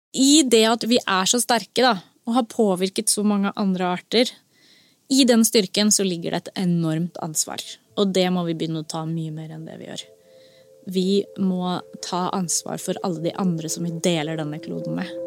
I det at vi så sterke da, og har påvirket så mange andre arter, i den styrken så ligger det et enormt ansvar. Og det må vi begynne å ta mye mer enn det vi gjør. Vi må ta ansvar for alle de andre som vi deler denne kloden med.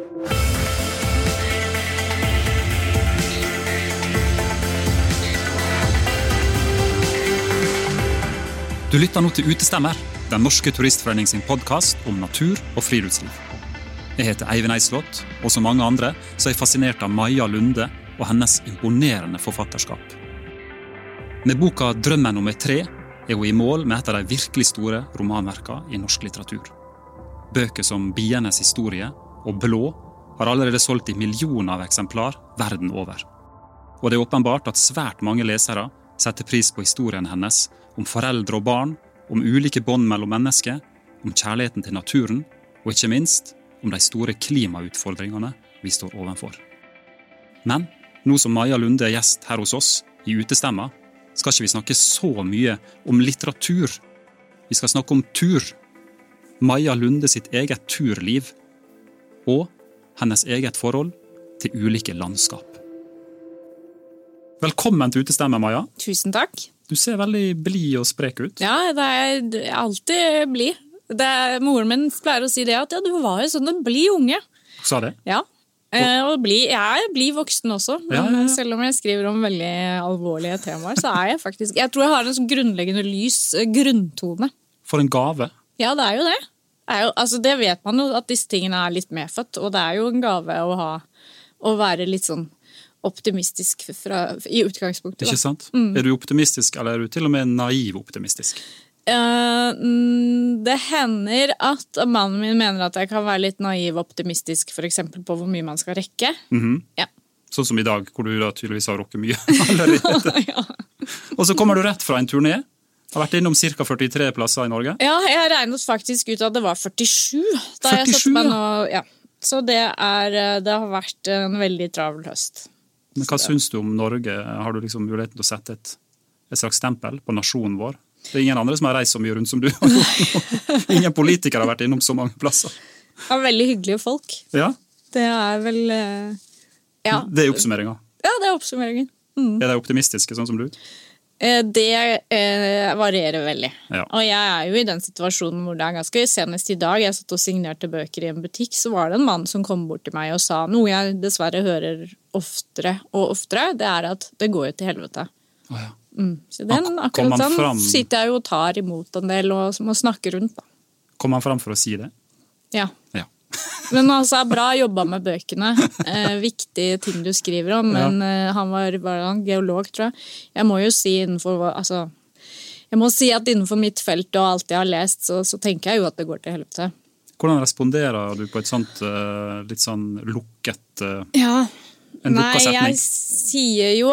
Du lytter nå til Utestemmer, den norske turistforening sin podcast om natur og friluftsliv. Jeg heter Eivind Eislott, og som mange andre så er jeg fascinert av Maja Lunde og hennes imponerende forfatterskap. Med boka Drømmen om et tre er hun i mål med et av de virkelig store romanverkene i norsk litteratur. Bøker som Bienes historie og Blå har allerede solgt i millioner av eksemplar verden over. Og det er åpenbart at svært mange lesere setter pris på historien hennes om foreldre og barn, om ulike bånd mellom mennesker, om kjærligheten til naturen, og ikke minst om de store klimautfordringene vi står overfor. Men nå som Maja Lunde er gjest her hos oss i Utestemma, skal ikke vi snakke så mye om litteratur. Vi skal snakke om tur. Maja Lunde sitt eget turliv, og hennes eget forhold til ulike landskap. Velkommen til Utestemma, Maja. Tusen takk. Du ser veldig blid og sprek ut. Ja, det er alltid blid. Moren min pleier å si det, at ja, du var jo sånn en blid unge. Sa det? Ja, og jeg blir voksen også, men selv om jeg skriver om veldig alvorlige temaer, så jeg faktisk, jeg tror jeg har en sånn grunnleggende lys grunntone. For en gave. Ja, det er jo det. Altså, det vet man jo, at disse tingene er litt medfødt, og det er jo en gave å være litt sånn optimistisk i utgangspunktet. Ikke sant? Er du optimistisk, eller er du til og med naiv optimistisk? Det hender at mannen min mener at jeg kan være litt naiv optimistisk, for eksempel på hvor mye man skal rekke. Ja. Sånn som i dag, hvor du da tydeligvis har rukket mye allerede. Ja. Og så kommer du rett fra en turné. Har vært innom cirka 43 plasser i Norge. Ja, jeg regnet faktisk ut at det var 47. Da 47, jeg satt meg nå, ja. Så det har vært en veldig travel høst. Men hva syns du om Norge? Har du liksom muligheten til å sette et slags stempel på nasjonen vår? Det er ingen andre som har reist så mye rundt som du. Ingen politikere har vært innom så mange plasser. Ja, veldig hyggelige folk. Ja. Det er vel, ja. Det er oppsummeringen. Ja, det er oppsummeringen. Er de optimistiske, sånn som du? Det varierer veldig. Ja. Og jeg er jo i den situasjonen hvor det er ganske senest i dag. Jeg satt og signerte bøker i en butikk, så var det en mann som kom bort til meg og sa noe jeg dessverre hører oftere og oftere, det er at det går jo til helvete. Ja. Så akkurat sånn sitter jeg jo og tar imot en del og må snakke rundt. Da. Kom han fram for å si det? Ja. Men altså, bra jobbet med bøkene. Viktige ting du skriver om, men han var en geolog, tror jeg. Jeg må jo si at innenfor mitt felt og alt jeg har lest, så tenker jeg jo at det går til helvete. Hvordan responderer du på et sånt litt sånn lukket Nei, jeg sier jo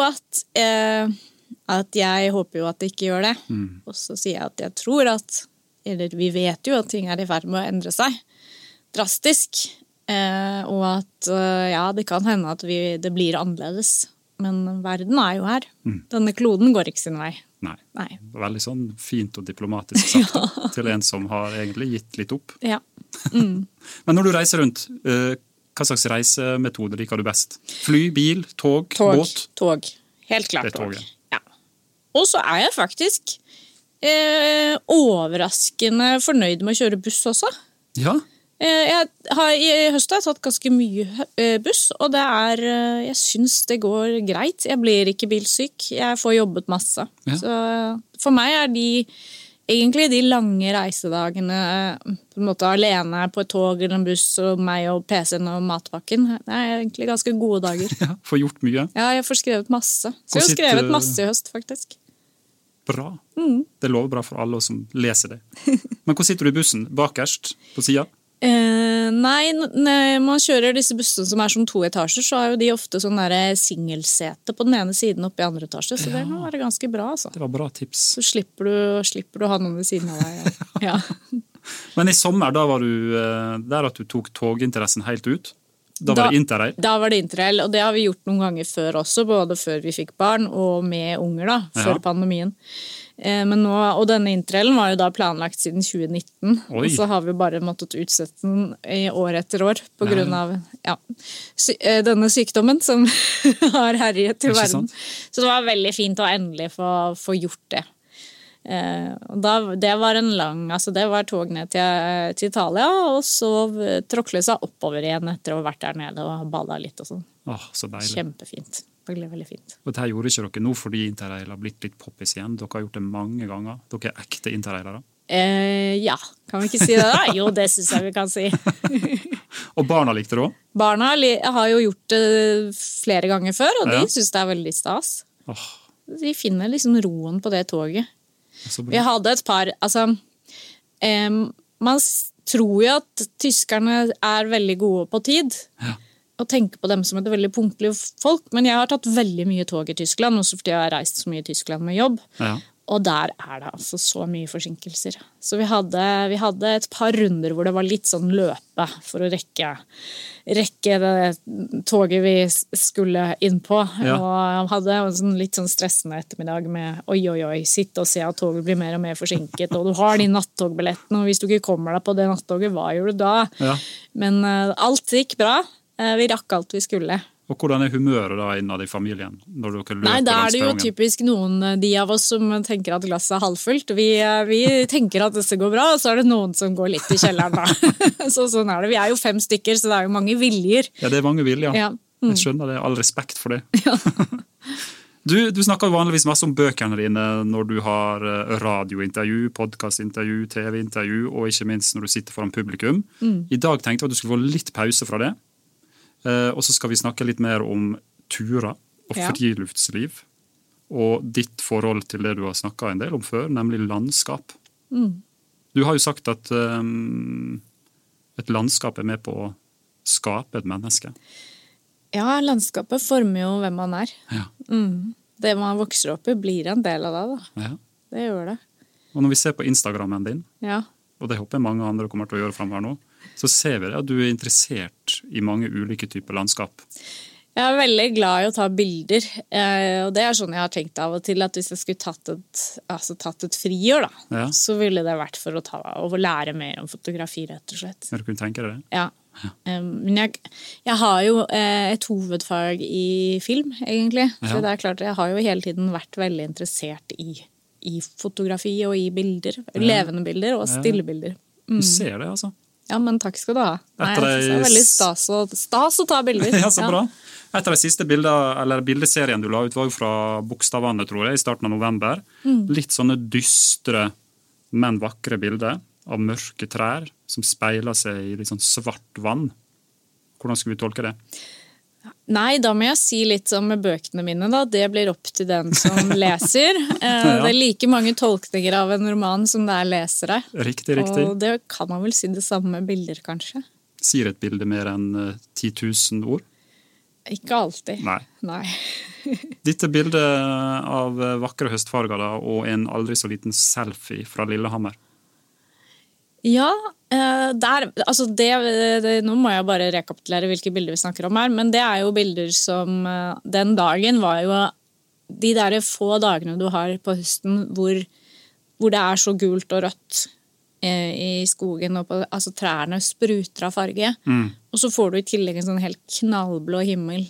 at jeg håper jo at det ikke gjør det. Og så sier jeg at jeg tror eller vi vet jo at ting er i ferd med å endre seg drastisk, og at det kan hende at det blir annerledes, men verden er jo her. Denne kloden går ikke sin vei. Nei. Veldig sånn fint og diplomatisk sagt til en som har egentlig gitt litt opp. Ja. Men når du reiser rundt, hva slags reisemetode liker du best? Fly, bil, tog, båt? Tog. Helt klart tog. Ja. Og så er jeg faktisk overraskende fornøyd med å kjøre buss også. Ja? I høst har jeg tatt ganske mye buss, og jeg synes det går greit. Jeg blir ikke bilsyk, jeg får jobbet masse. Ja. Så for meg er egentlig de lange reisedagene på en måte alene på et tog eller en buss, og meg og PC-en og matpakken. Det er egentlig ganske gode dager. Ja, får gjort mye. Ja, jeg får skrevet masse. Så jeg har skrevet masse i høst, faktisk. Bra. Det lover bra for alle som leser det. Men hvor sitter du i bussen? Bakerst på siden? Nei, når man kjører disse bussene som som 2 etasjer, så har jo de ofte sånn der singelsete på den ene siden oppe i andre etasje, så det kan være ganske bra, altså. Det var bra tips. Så slipper du å ha noen ved siden av deg. Ja. Men i sommer, da var du der at du tok toginteressen helt ut? Da var det interrail? Da var det interrail, og det har vi gjort noen ganger før også, både før vi fikk barn og med unger da, før pandemien. Men nå, og denne interrailen var jo da planlagt siden 2019, og så har vi bare måttet utsette den i år etter år på grunn av denne sykdommen som har herjet til verden. Så det var veldig fint å endelig få gjort det. Det var en lang, altså det var tog ned til Italia, og så tråkle seg oppover igjen etter å ha vært der nede og badet litt og sånn. Så deilig. Kjempefint. Veldig, veldig fint. Og dette gjorde ikke dere nå fordi interrail har blitt litt poppis igjen. Dere har gjort det mange ganger. Dere ekte interrailere. Ja, kan vi ikke si det da? Jo, det synes jeg vi kan si. Og barna likte det også? Barna har jo gjort det flere ganger før, og de synes det er veldig stas. De finner liksom roen på det toget. Vi hadde et par, altså, man tror jo at tyskerne er veldig gode på tid, og tenker på dem som et veldig punktlig folk, men jeg har tatt veldig mye tog i Tyskland, også fordi jeg har reist så mye i Tyskland med jobb, og der er det altså så mye forsinkelser. Så vi hadde et par runder hvor det var litt sånn løpe for å rekke det toget vi skulle inn på, og jeg hadde en litt sånn stressende ettermiddag med oi, sitte og se at toget blir mer og mer forsinket, og du har de nattogbillettene, og hvis du ikke kommer deg på det nattoget, hva gjør du da? Men alt gikk bra. Vi rakk alt vi skulle. Og hvordan humøret da innad i familien? Når dere løper? Nei, da er det jo typisk de av oss som tenker at glasset er halvfullt. Vi tenker at dette går bra, og så er det noen som går litt i kjelleren da. Sånn er det. Vi er jo 5 stykker, så det er jo mange viljer. Ja, det er mange viljer. Jeg skjønner det. All respekt for det. Du snakker vanligvis masse om bøkene dine når du har radiointervju, podcastintervju, TV-intervju, og ikke minst når du sitter foran publikum. I dag tenkte jeg at du skulle få litt pause fra det. Og så skal vi snakke litt mer om turer og friluftsliv, og ditt forhold til det du har snakket en del om før, nemlig landskap. Du har jo sagt at et landskap er med på å skape et menneske. Ja, landskapet former jo hvem man er. Det man vokser opp i blir en del av det da. Det gjør det. Og når vi ser på Instagrammen din, og det håper jeg mange andre kommer til å gjøre fremover nå, så ser vi det at du er interessert i mange ulike typer landskap. Jeg er veldig glad i å ta bilder, og det er sånn jeg har tenkt av og til, at hvis jeg skulle tatt et friår da, så ville det vært for å lære mer om fotografi, rett og slett. Du kunne tenke deg det? Ja. Men jeg har jo et hovedfag i film, egentlig. Så det er klart, jeg har jo hele tiden vært veldig interessert i fotografi og i bilder, levende bilder og stillebilder. Du ser det, altså. Ja, men takk skal du ha. Nei, det er veldig stas å ta bilder. Ja, så bra. Et av de siste bildeserien du la ut var jo fra Bokstavane, tror jeg, i starten av november. Litt sånne dystre, men vakre bilder av mørke trær som speiler seg i litt sånn svart vann. Hvordan skal vi tolke det? Nei, da må jeg si litt som med bøkene mine da. Det blir opp til den som leser. Det er like mange tolkninger av en roman som det er lesere. Riktig. Og det kan man vel si det samme med bilder, kanskje. Sier et bilde mer enn 10 000 ord? Ikke alltid. Nei. Dette bildet av vakre høstfarger da, og en aldri så liten selfie fra Lillehammer. Ja, nå må jeg bare rekapitulere hvilke bilder vi snakker om her, men det er jo bilder som den dagen var jo de der få dagene du har på høsten hvor det er så gult og rødt i skogen, og altså trærne spruter av farge, og så får du i tillegg en sånn helt knallblå himmel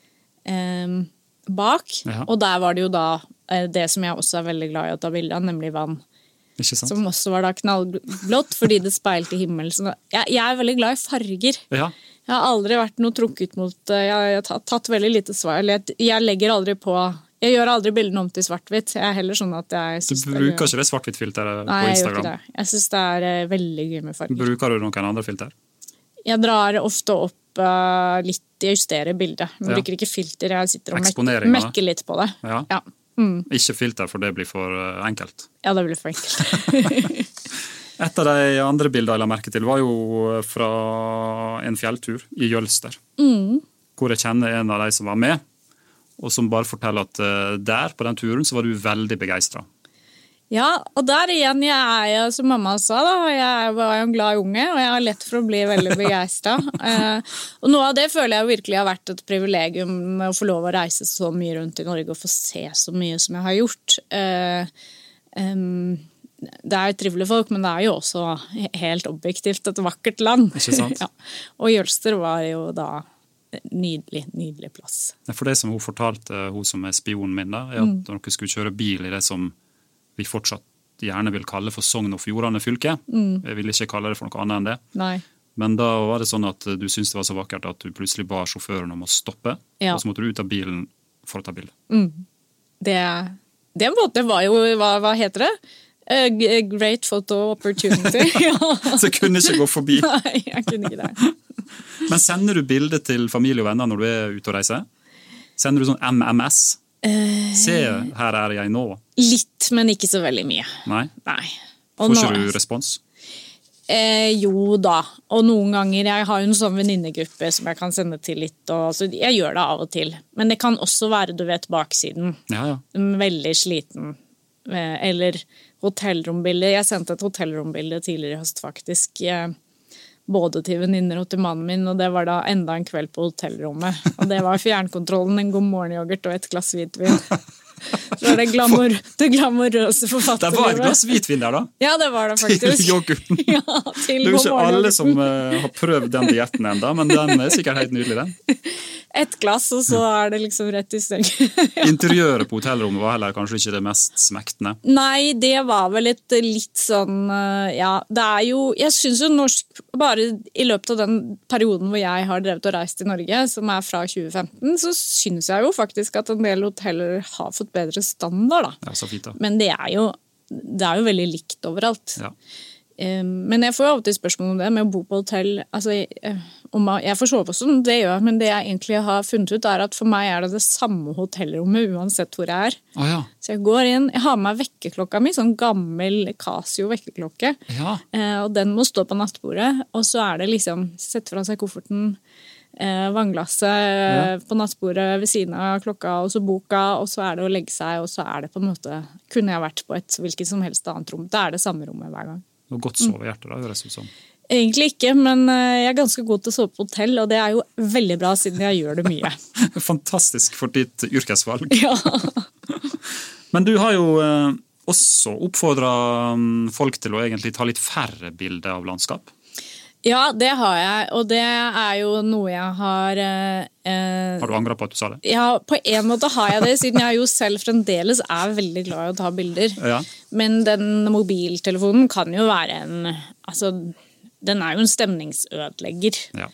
bak, og der var det jo da det som jeg også er veldig glad i å ta bilder av, nemlig vann. Som også var da knallblått, fordi det speilte himmel. Jeg er veldig glad i farger. Jeg har aldri vært noe trukket mot, jeg har tatt veldig lite svar. Jeg legger aldri på, jeg gjør aldri bildene om til svart-hvitt. Jeg er heller sånn at jeg synes... Du bruker ikke det svart-hvitt-filteret på Instagram? Nei, jeg gjør ikke det. Jeg synes det er veldig gøy med farger. Bruker du noen andre filter? Jeg drar ofte opp litt, jeg justerer bildet. Jeg bruker ikke filter, jeg sitter og mekker litt på det. Ja. Ikke filter, for det blir for enkelt. Ja, det blir for enkelt. Et av de andre bildene jeg la merke til var jo fra en fjelltur i Jølster, hvor jeg kjenner en av de som var med, og som bare forteller at der på den turen så var du veldig begeistret. Ja, og der igjen, jeg er som mamma sa da, jeg var jo en glad unge, og jeg har lett for å bli veldig begeistret. Og noe av det føler jeg virkelig har vært et privilegium med å få lov å reise så mye rundt i Norge og få se så mye som jeg har gjort. Det er jo trivelige folk, men det er jo også helt objektivt et vakkert land. Ikke sant? Ja. Og Jølster var jo da nydelig plass. For det som hun fortalte, hun som er spionen min da, er at når dere skulle kjøre bil i det som vi fortsatt gjerne vil kalle for Sogn og Fjordane fylke. Jeg vil ikke kalle det for noe annet enn det. Nei. Men da var det sånn at du syntes det var så vakkert at du plutselig ba sjåføren om å stoppe, og så måtte du ut av bilen for å ta bilde. Det var jo, hva heter det? A great photo opportunity. Så jeg kunne ikke gå forbi. Nei, jeg kunne ikke det. Men sender du bilder til familie og venner når du er ute og reiser? Sender du sånn MMS? Se, her er jeg nå. Litt, men ikke så veldig mye. Nei? Og får ikke du respons? Jo da, og noen ganger, jeg har jo en sånn venninnegruppe som jeg kan sende til litt, og, så jeg gjør det av og til. Men det kan også være, du vet, baksiden. Ja. Veldig sliten. Eller hotellrombilder. Jeg sendte et hotellrombilde tidligere i høst faktisk, både til venninner og til mannen min, og det var da enda en kveld på hotellrommet. Og det var fjernkontrollen, en god morgenyoghurt og et glass hvitvin. Så var det glamorøse forfatterlivet. Det var et glass hvitvin der da? Ja, det var det faktisk. Til yoghurten. Ja, til det er jo ikke alle som har prøvd den dietten enda, men den er sikkert helt nydelig, den. Et glass, og så er det liksom rett i steng. Interiøret på hotellrommet var heller kanskje ikke det mest smektende? Nei, det var vel litt sånn, ja, det er jo, jeg synes jo norsk, bare i løpet av den perioden hvor jeg har drevet og reist i Norge, som er fra 2015, så synes jeg jo faktisk at en del hoteller har fått bedre standard da. Ja, så fint da. Men det er jo veldig likt overalt. Ja. Men jeg får jo av og til spørsmål om det med å bo på hotell. Altså, jeg får sove også, det gjør jeg, men det jeg egentlig har funnet ut er at for meg er det samme hotellrommet uansett hvor jeg er. Ja. Så jeg går inn, jeg har med meg vekkerklokka mi, sånn gammel Casio vekkerklokke, og den må stå på nattbordet, og så er det liksom, sette fra seg kofferten, vannglasset på nattbordet ved siden av klokka, og så boka, og så er det å legge seg, og så er det på en måte, kunne jeg vært på et hvilket som helst annet rom. Det er det samme rommet hver gang. Og godt sovehjerte da, høres ut som. Egentlig ikke, men jeg er ganske god til å sove på hotell, og det er jo veldig bra siden jeg gjør det mye. Fantastisk for ditt yrkesvalg. Ja. Men du har jo også oppfordret folk til å egentlig ta litt færre bilder av landskap. Ja, det har jeg, og det er jo noe jeg har... Har du angret på at du sa det? Ja, på en måte har jeg det, siden jeg jo selv fremdeles er veldig glad i å ta bilder. Ja. Men den mobiltelefonen kan jo være altså, den er jo en stemningsødelegger. Ja.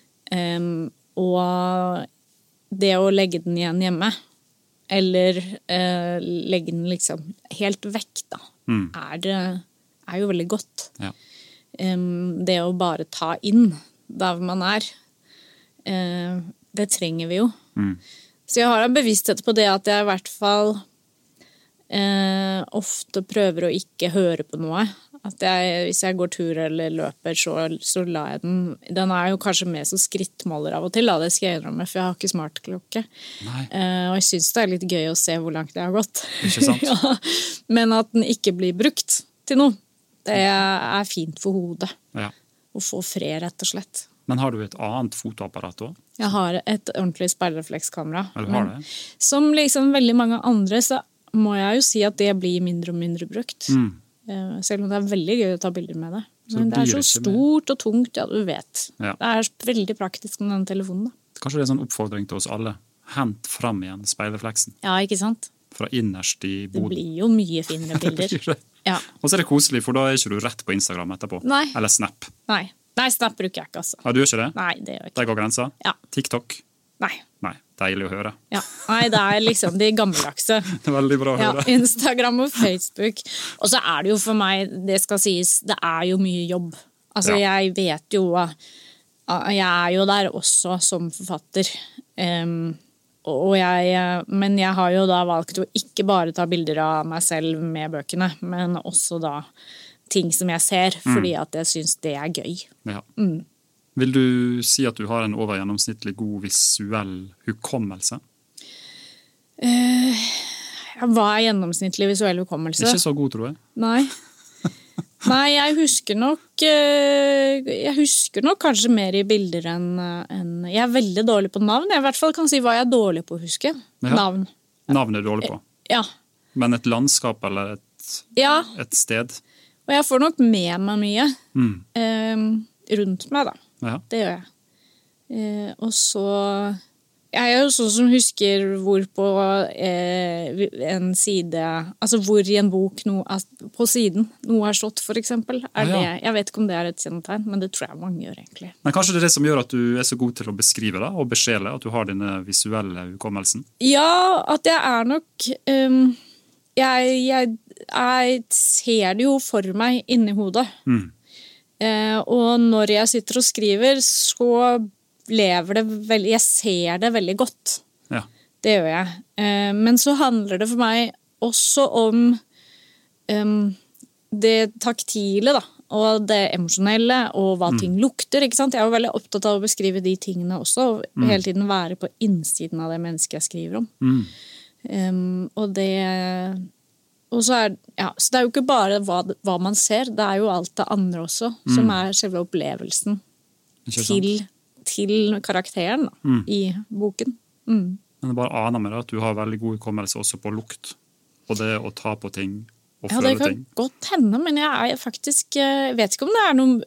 Og det å legge den igjen hjemme, eller legge den liksom helt vekk da, er jo veldig godt. Ja. Det å bare ta inn der man er, det trenger vi jo. Så jeg har en bevissthet på det at jeg i hvert fall ofte prøver å ikke høre på noe. At hvis jeg går tur eller løper, så lar jeg den. Den er jo kanskje med som skrittmåler av og til, det skal jeg innrømme, for jeg har ikke smartklokke. Og jeg synes det er litt gøy å se hvor langt jeg har gått. Ikke sant? Ja. Men at den ikke blir brukt til noe. Det er fint for hodet. Ja. Å få fred, rett og slett. Men har du et annet fotoapparat da? Jeg har et ordentlig speilreflekskamera. Ja, du har det? Som liksom veldig mange andre, så må jeg jo si at det blir mindre og mindre brukt. Selv om det er veldig gøy å ta bilder med det. Men det er så stort og tungt, ja, du vet. Ja. Det er veldig praktisk med den telefonen. Da. Kanskje det er en sånn oppfordring til oss alle. Hent fram igjen speilrefleksen. Ja, ikke sant? Fra innerst i boden. Det blir jo mye finere bilder. Ja. Og så er det koselig, for da er ikke du rett på Instagram etterpå. Nei. Eller Snap. Nei, Snap bruker jeg ikke, altså. Ja, du gjør ikke det? Nei, det gjør jeg ikke. Der går grensa? Ja. TikTok? Nei, deilig å høre. Ja. Nei, det er liksom de gammeldagse. Det er veldig bra å høre. Ja, Instagram og Facebook. Og så er det jo for meg, det skal sies, det er jo mye jobb. Altså, jeg vet jo, jeg er jo der også som forfatter. Men jeg har jo da valgt å ikke bare ta bilder av meg selv med bøkene, men også da ting som jeg ser, fordi at jeg synes det er gøy. Ja. Vil du si at du har en overgjennomsnittlig god visuell hukommelse? Hva gjennomsnittlig visuell hukommelse? Ikke så god, tror jeg. Nei, jeg husker nok kanskje mer i bilder enn jeg veldig dårlig på navn. Jeg i hvert fall kan si hva jeg dårlig på å huske. Navn. Navn dårlig på? Ja. Men et landskap eller et sted? Og jeg får nok med meg mye rundt meg da. Ja. Det gjør jeg. Og så... Jeg jo sånn som husker hvor på en side, altså hvor i en bok på siden noe har stått, for eksempel. Jeg vet ikke om det et kjennetegn, men det tror jeg mange gjør egentlig. Men kanskje det det som gjør at du så god til å beskrive det, og beskjele, at du har denne visuelle hukommelsen? Ja, at jeg nok... Jeg ser det jo for meg inni hodet. Og når jeg sitter og skriver, så... lever det veldig, jeg ser det veldig godt. Ja. Det gjør jeg. Men så handler det for meg også om det taktile da, og det emosjonelle, og hva ting lukter, ikke sant? Jeg jo veldig opptatt av å beskrive de tingene også, og hele tiden være på innsiden av det mennesket jeg skriver om. Og så så det jo ikke bare hva man ser, det jo alt det andre også, som selve opplevelsen til karakteren da, i boken. Men jeg bare aner meg at du har veldig god hukommelse også på lukt, og det å ta på ting og føle ting. Ja, det kan godt hende, men jeg faktisk vet ikke om det noe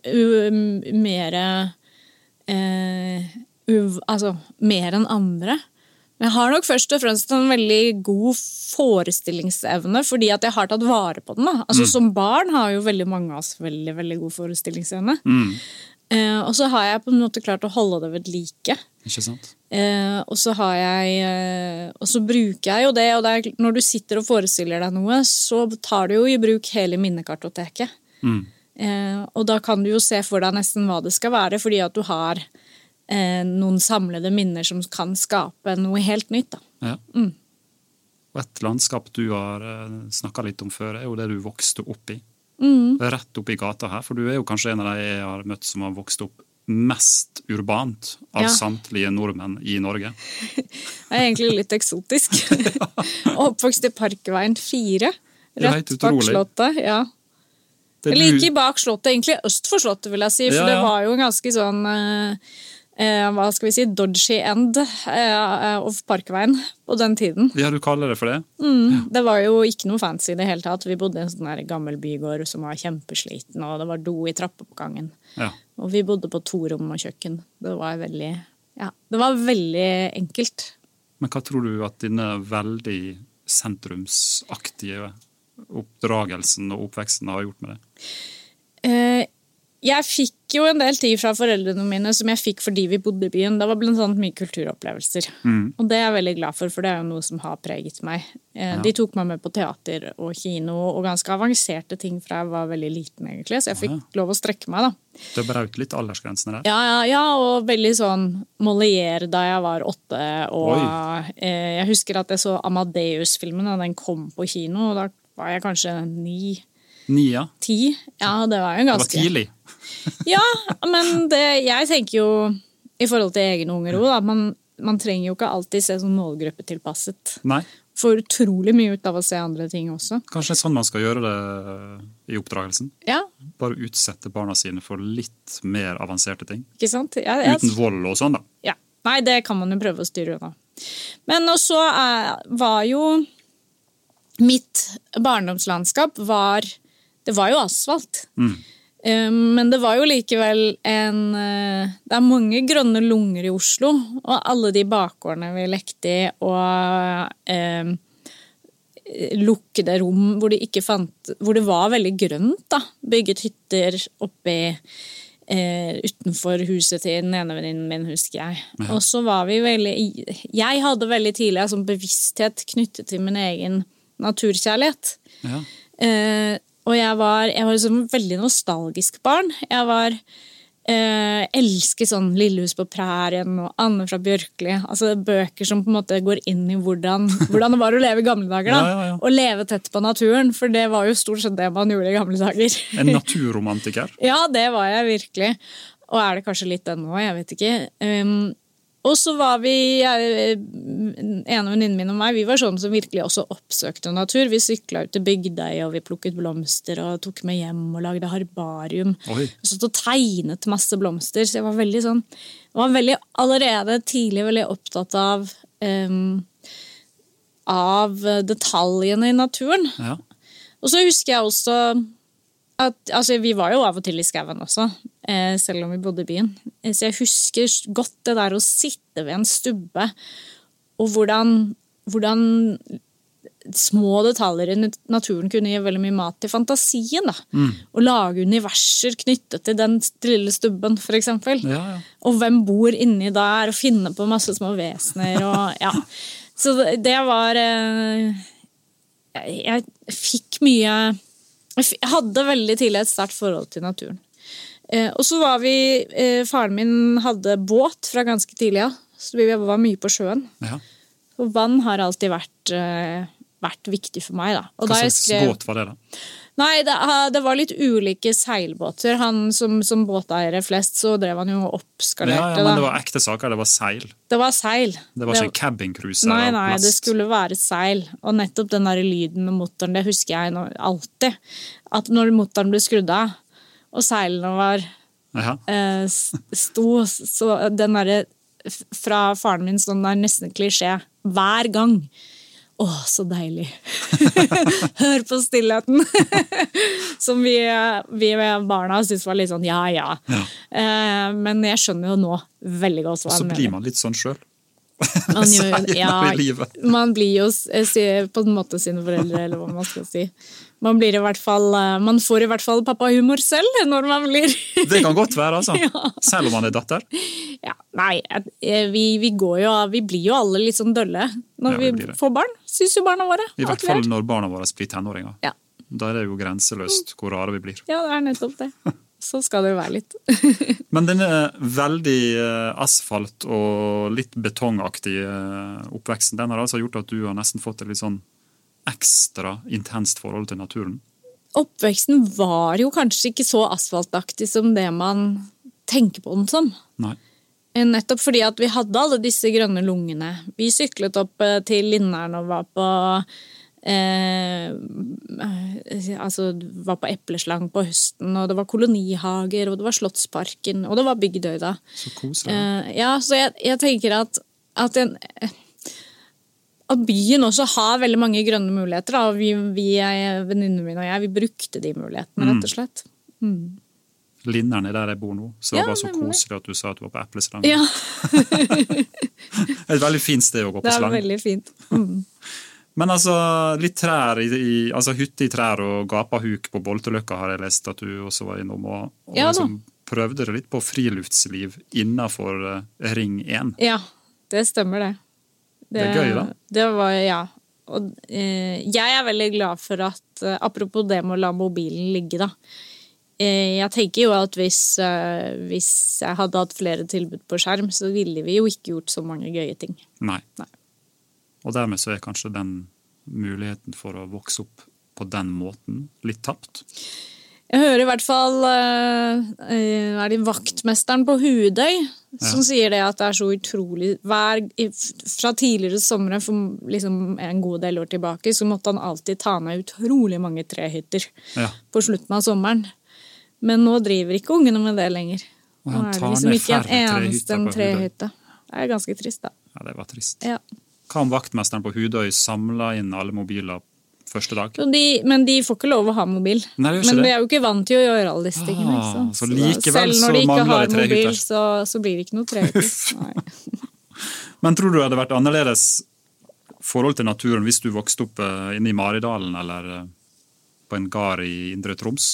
mer enn andre. Men jeg har nok først og fremst en veldig god forestillingsevne, fordi at jeg har tatt vare på den. Da. Altså som barn har jo veldig mange av oss veldig, veldig god forestillingsevne. Og så har jeg på en måte klart å holde det ved like. Ikke sant? Og så bruker jeg jo det, og når du sitter og forestiller deg noe, så tar du jo i bruk hele minnekartoteket. Og da kan du jo se for deg nesten hva det skal være, fordi at du har noen samlede minner som kan skape noe helt nytt. Da. Ja. Og et landskap du har snakket litt om før, jo det du vokste opp i. Rett opp i gata her, for du jo kanskje en av de jeg har møtt som har vokst opp mest urbant av samtlige nordmenn i Norge. Det egentlig litt eksotisk. Oppvokst i Parkveien 4, rett bak slottet, ja. Eller ikke bak slottet, egentlig øst for slottet vil jeg si, for det var jo en ganske sånn... hva skal vi si, dodgy end of Parkveien på den tiden. Ja, du kaller det for det? Det var jo ikke noe fancy i det hele tatt. Vi bodde i en sånn her gammel bygård som var kjempesliten, og det var do i trappeoppgangen. Ja. Og vi bodde på 2 rom og kjøkken. Det var veldig enkelt. Men hva tror du at denne veldig sentrumsaktige oppdragelsen og oppveksten har gjort med det? Jeg fikk jo en del tid fra foreldrene mine som jeg fikk fordi vi bodde i byen. Det var blant annet mye kulturopplevelser. Og det jeg veldig glad for det jo noe som har preget meg. De tok meg med på teater og kino og ganske avanserte ting fra jeg var veldig liten egentlig, så jeg fikk lov å strekke meg da. Det braut litt aldersgrensene der? Ja, og veldig sånn Molière da jeg var 8, og jeg husker at jeg så Amadeus-filmen da den kom på kino, og da var jeg kanskje 9. 10? Ja, det var jo ganske... Det var tidlig. Ja, men jeg tenker jo, i forhold til egen unger også, man trenger jo ikke alltid se sånn målgruppetilpasset. Nei. Får utrolig mye ut av å se andre ting også. Kanskje det sånn man skal gjøre det i oppdragelsen? Ja. Bare utsette barna sine for litt mer avanserte ting. Ikke sant? Uten vold og sånn da. Ja, nei, det kan man jo prøve å styre da. Men også var jo mitt barndomslandskap det var jo asfalt. Men det var jo likevel det mange grønne lunger i Oslo, og alle de bakgårdene vi lekte i, og lukkede rom hvor det var veldig grønt da, bygget hytter utenfor huset til den ene venninnen min, husker jeg. Ja. Og så var vi jeg hadde veldig tidlig en bevissthet knyttet til min egen naturkjærlighet. Ja. Og jeg var liksom veldig nostalgisk barn. Jeg elsket sånn Lillehus på prærien og Anne fra Bjørkli. Altså bøker som på en måte går inn i hvordan det var å leve i gamle dager. Da. Ja. Og leve tett på naturen, for det var jo stort sett det man gjorde i gamle dager. En naturromantiker? Ja, det var jeg virkelig. Og det kanskje litt det nå, jeg vet ikke. Og så var vi ene venninnen min og meg, vi var sånn som virkelig også oppsøkte natur. Vi syklet ut til Bygdøy, og vi plukket blomster og tok med hjem og lagde herbarium. Oi. Og så tegnet masse blomster, så jeg var veldig sånn, allerede tidlig veldig opptatt av detaljene i naturen. Ja. Og så husker jeg også at, altså vi var jo av og til i skauen også, selv om vi bodde i byen. Så jeg husker godt det der å sitte ved en stubbe, og hvordan små detaljer i naturen kunne gi veldig mye mat til fantasien da. Og lage universer knyttet til den lille stubben, for eksempel. Ja. Og hvem bor inni der, og finne på masse små vesener, og ja. Så det var... Jeg fikk mye... Jeg hadde veldig tidlig et sterkt forhold til naturen. Og så var faren min hadde båt fra ganske tidlig, ja. Så vi var mye på sjøen. Ja. Og vann har alltid vært viktig for meg, da. Og hva slags båt var det da? Nei, det var litt ulike seilbåter. Han som båteiere flest, så drev han jo og oppskalerte. Ja, men det var ekte saker, det var seil. Det var seil. Det var ikke cabin-cruise? Nei, det skulle være seil. Og nettopp den der lyden med motoren, det husker jeg alltid. At når motoren ble skrudd av, og seilene var så den der fra faren min sånn der nesten klisjé hver gang. Så deilig. Hør på stillheten. Som vi barna synes var litt sånn, ja. Men jeg skjønner jo nå veldig godt hva han mener. Og så blir man litt sånn selv. Man blir jo på en måte sine foreldre, eller hva man skal si. Man får i hvert fall pappahumor selv når man blir. Det kan godt være, altså. Ja. Selv om man er datter. Ja, nei, vi blir jo alle litt sånn dølle når vi får barn, synes jo barna våre. I hvert fall når barna våre blir tenåringer. Ja. Da er det jo grenseløst hvor rare vi blir. Ja, det er nettopp det. Så skal det jo være litt. Men denne veldig asfalt og litt betongaktige oppveksten, den har altså gjort at du har nesten fått et litt sånn ekstra intenst forhold til naturen? Oppveksten var jo kanskje ikke så asfaltaktig som det man tenker på den som. Nei. Nettopp fordi at vi hadde alle disse grønne lungene. Vi syklet opp til Lindern og var på var på epleslang på høsten, og det var kolonihager, og det var Slottsparken, og det var Bygdøy da. Så koselig. Så jeg tenker at byen også har veldig mange grønne muligheter, og venninnene mine og jeg, vi brukte de mulighetene, rett og slett. Lindern er der jeg bor nå, så det var så koselig at du sa at du var på epleslang. Ja. Et veldig fint sted å gå på slang. Det er veldig fint. Men altså, litt trær, altså hytte i trær og gapahuk på Bolteløkka har jeg lest at du også var innom, og liksom prøvde det litt på friluftsliv innenfor Ring 1. Ja, det stemmer det. Det er gøy da? Det var, ja. Og jeg er veldig glad for at, apropos det med å la mobilen ligge da, jeg tenker jo at hvis jeg hadde hatt flere tilbud på skjerm, så ville vi jo ikke gjort så mange gøye ting. Nei. Og dermed så er kanskje den muligheten for å vokse opp på den måten litt tapt? Jeg hører i hvert fall vaktmesteren på Hudøy som sier det at det er så utrolig fra tidligere sommer for liksom en god del år tilbake så måtte han alltid ta ned utrolig mange trehytter på slutten av sommeren. Men nå driver ikke ungene med det lenger. Nå er det liksom ikke en eneste trehytte. Det er ganske trist da. Ja, det var trist. Ja. Hva om vaktmesteren på Hudøy samlet inn alle mobiler første dag? Men de får ikke lov å ha mobil. Nei, men de er jo ikke vant til å gjøre alle disse tingene. Så likevel så mangler det trehytter. Så blir det ikke noe trehytter. Men tror du det hadde vært annerledes forhold til naturen hvis du vokste opp inne i Maridalen eller på en gard i Indre Troms?